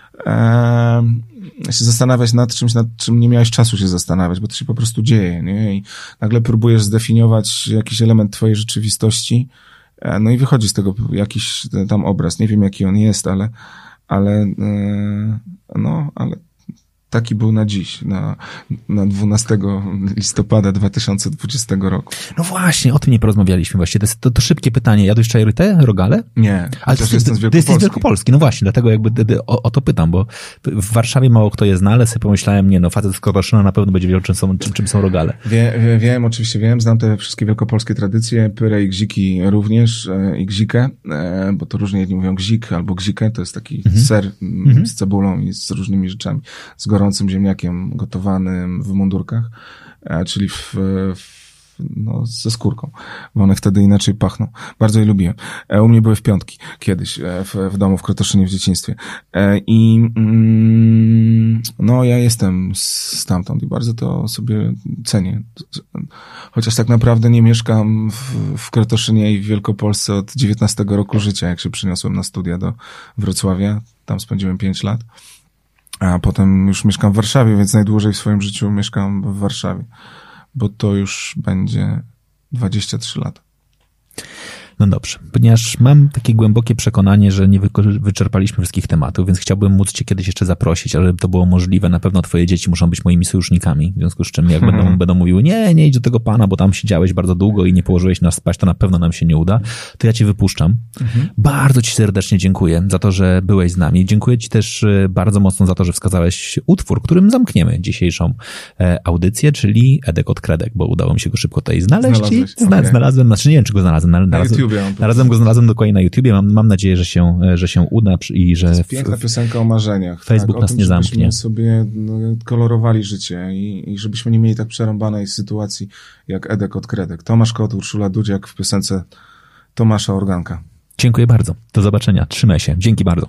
się zastanawiać nad czymś, nad czym nie miałeś czasu się zastanawiać, bo to się po prostu dzieje, nie? I nagle próbujesz zdefiniować jakiś element twojej rzeczywistości. No i wychodzi z tego jakiś tam obraz. Nie wiem, jaki on jest, ale, ale, no, ale taki był na dziś, na, na dwunastego listopada dwa tysiące dwudziestego roku. No właśnie, o tym nie porozmawialiśmy właściwie. To, jest, to, to szybkie pytanie. Jadłeś wczoraj te rogale? Nie, ale też jestem z Wielkopolski. Ty jesteś z Wielkopolski, no właśnie, dlatego jakby o, o to pytam, bo w Warszawie mało kto je zna, ale sobie pomyślałem, nie no, facet z Krotoszyna na pewno będzie wiedział, czym są, czym, czym są rogale. Wie, wie, wiem, oczywiście wiem, znam te wszystkie wielkopolskie tradycje, pyrę i gziki również, e, i gzikę, e, bo to różnie jedni mówią gzik albo gzikę, to jest taki mhm. ser mhm. z cebulą i z różnymi rzeczami, z gorącym ziemniakiem gotowanym w mundurkach, e, czyli w, w no, ze skórką, bo one wtedy inaczej pachną. Bardzo je lubiłem. E, u mnie były w piątki kiedyś e, w, w domu w Krotoszynie w dzieciństwie. E, I mm, no ja jestem stamtąd i bardzo to sobie cenię. Chociaż tak naprawdę nie mieszkam w, w Krotoszynie i w Wielkopolsce od dziewiętnastego roku życia, jak się przyniosłem na studia do Wrocławia. Tam spędziłem pięć lat. A potem już mieszkam w Warszawie, więc najdłużej w swoim życiu mieszkam w Warszawie. Bo to już będzie dwadzieścia trzy lata. No dobrze, ponieważ mam takie głębokie przekonanie, że nie wyko- wyczerpaliśmy wszystkich tematów, więc chciałbym móc cię kiedyś jeszcze zaprosić, ale żeby to było możliwe, na pewno twoje dzieci muszą być moimi sojusznikami, w związku z czym jak hmm. będą, będą mówiły, nie, nie idź do tego pana, bo tam siedziałeś bardzo długo i nie położyłeś nas spać, to na pewno nam się nie uda, to ja cię wypuszczam. Hmm. Bardzo ci serdecznie dziękuję za to, że byłeś z nami. Dziękuję ci też bardzo mocno za to, że wskazałeś utwór, którym zamkniemy dzisiejszą audycję, czyli Edek od Kredek, bo udało mi się go szybko tutaj znaleźć. Znalazłeś, i zna- okay. Znalazłem, znaczy nie wiem, czy go znalazłem. znalazłem Znalazłem go znalazłem dokładnie na YouTubie. Mam, mam nadzieję, że się, że się uda i że... To jest piękna piosenka o marzeniach. Facebook tak? nas o tym, nie zamknie. Żebyśmy sobie kolorowali życie i, i żebyśmy nie mieli tak przerąbanej sytuacji jak Edek od Kredek. Tomasz Kot, Urszula Dudziak w piosence Tomasza Organka. Dziękuję bardzo. Do zobaczenia. Trzymaj się. Dzięki bardzo.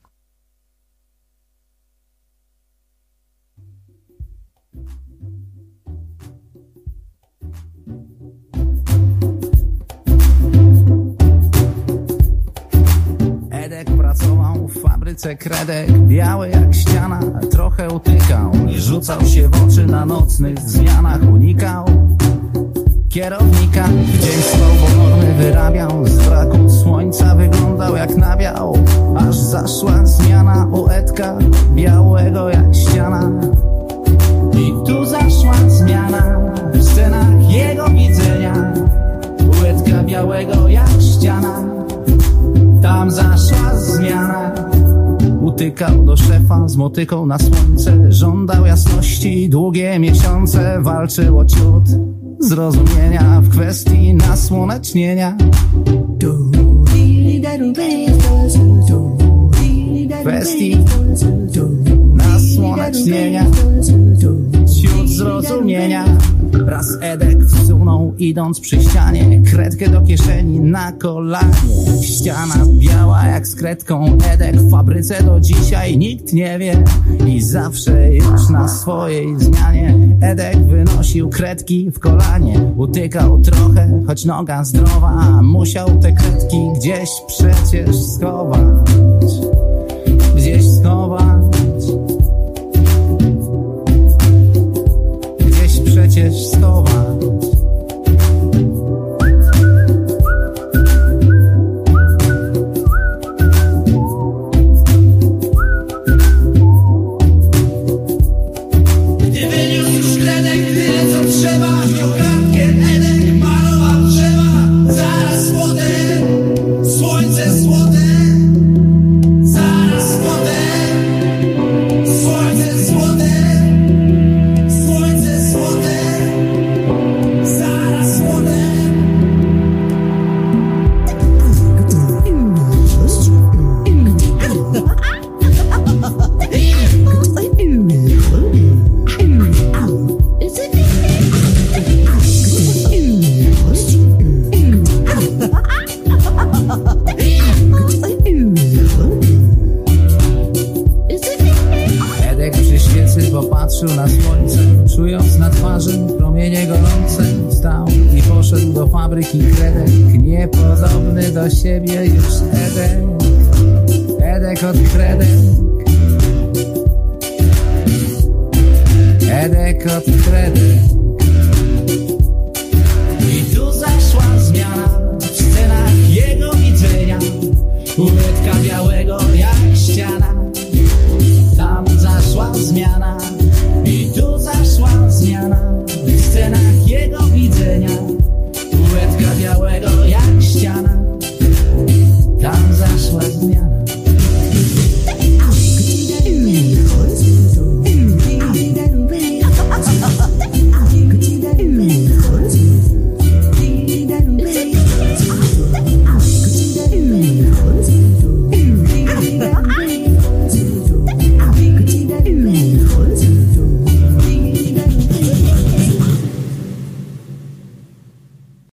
Pracował w fabryce kredek, biały jak ściana, trochę utykał, rzucał się w oczy na nocnych zmianach, unikał kierownika, w dzień slow normy wyrabiał, z braku słońca wyglądał jak nabiał, aż zaszła zmiana u Edka, białego jak ściana. I tu zaszła zmiana w scenach jego widzenia, u Edka białego jak ściana. Tam zaszła zmiana. Utykał do szefa z motyką na słońce, żądał jasności długie miesiące, walczył o ciut zrozumienia w kwestii nasłonecznienia. W kwestii nasłonecznienia, ciut zrozumienia. Raz Edek wsunął, idąc przy ścianie, kredkę do kieszeni na kolanie. Ściana biała jak z kredką, Edek w fabryce do dzisiaj nikt nie wie. I zawsze już na swojej zmianie Edek wynosił kredki w kolanie. Utykał trochę, choć noga zdrowa, musiał te kredki gdzieś przecież schować. Gdzieś schować. Przecież schować. wielki Kredek, niepodobny do siebie już Edek. Edek od Kredek, Edek od Kredek. I tu zaszła zmiana w scenach jego widzenia, uletka białego jak ściana.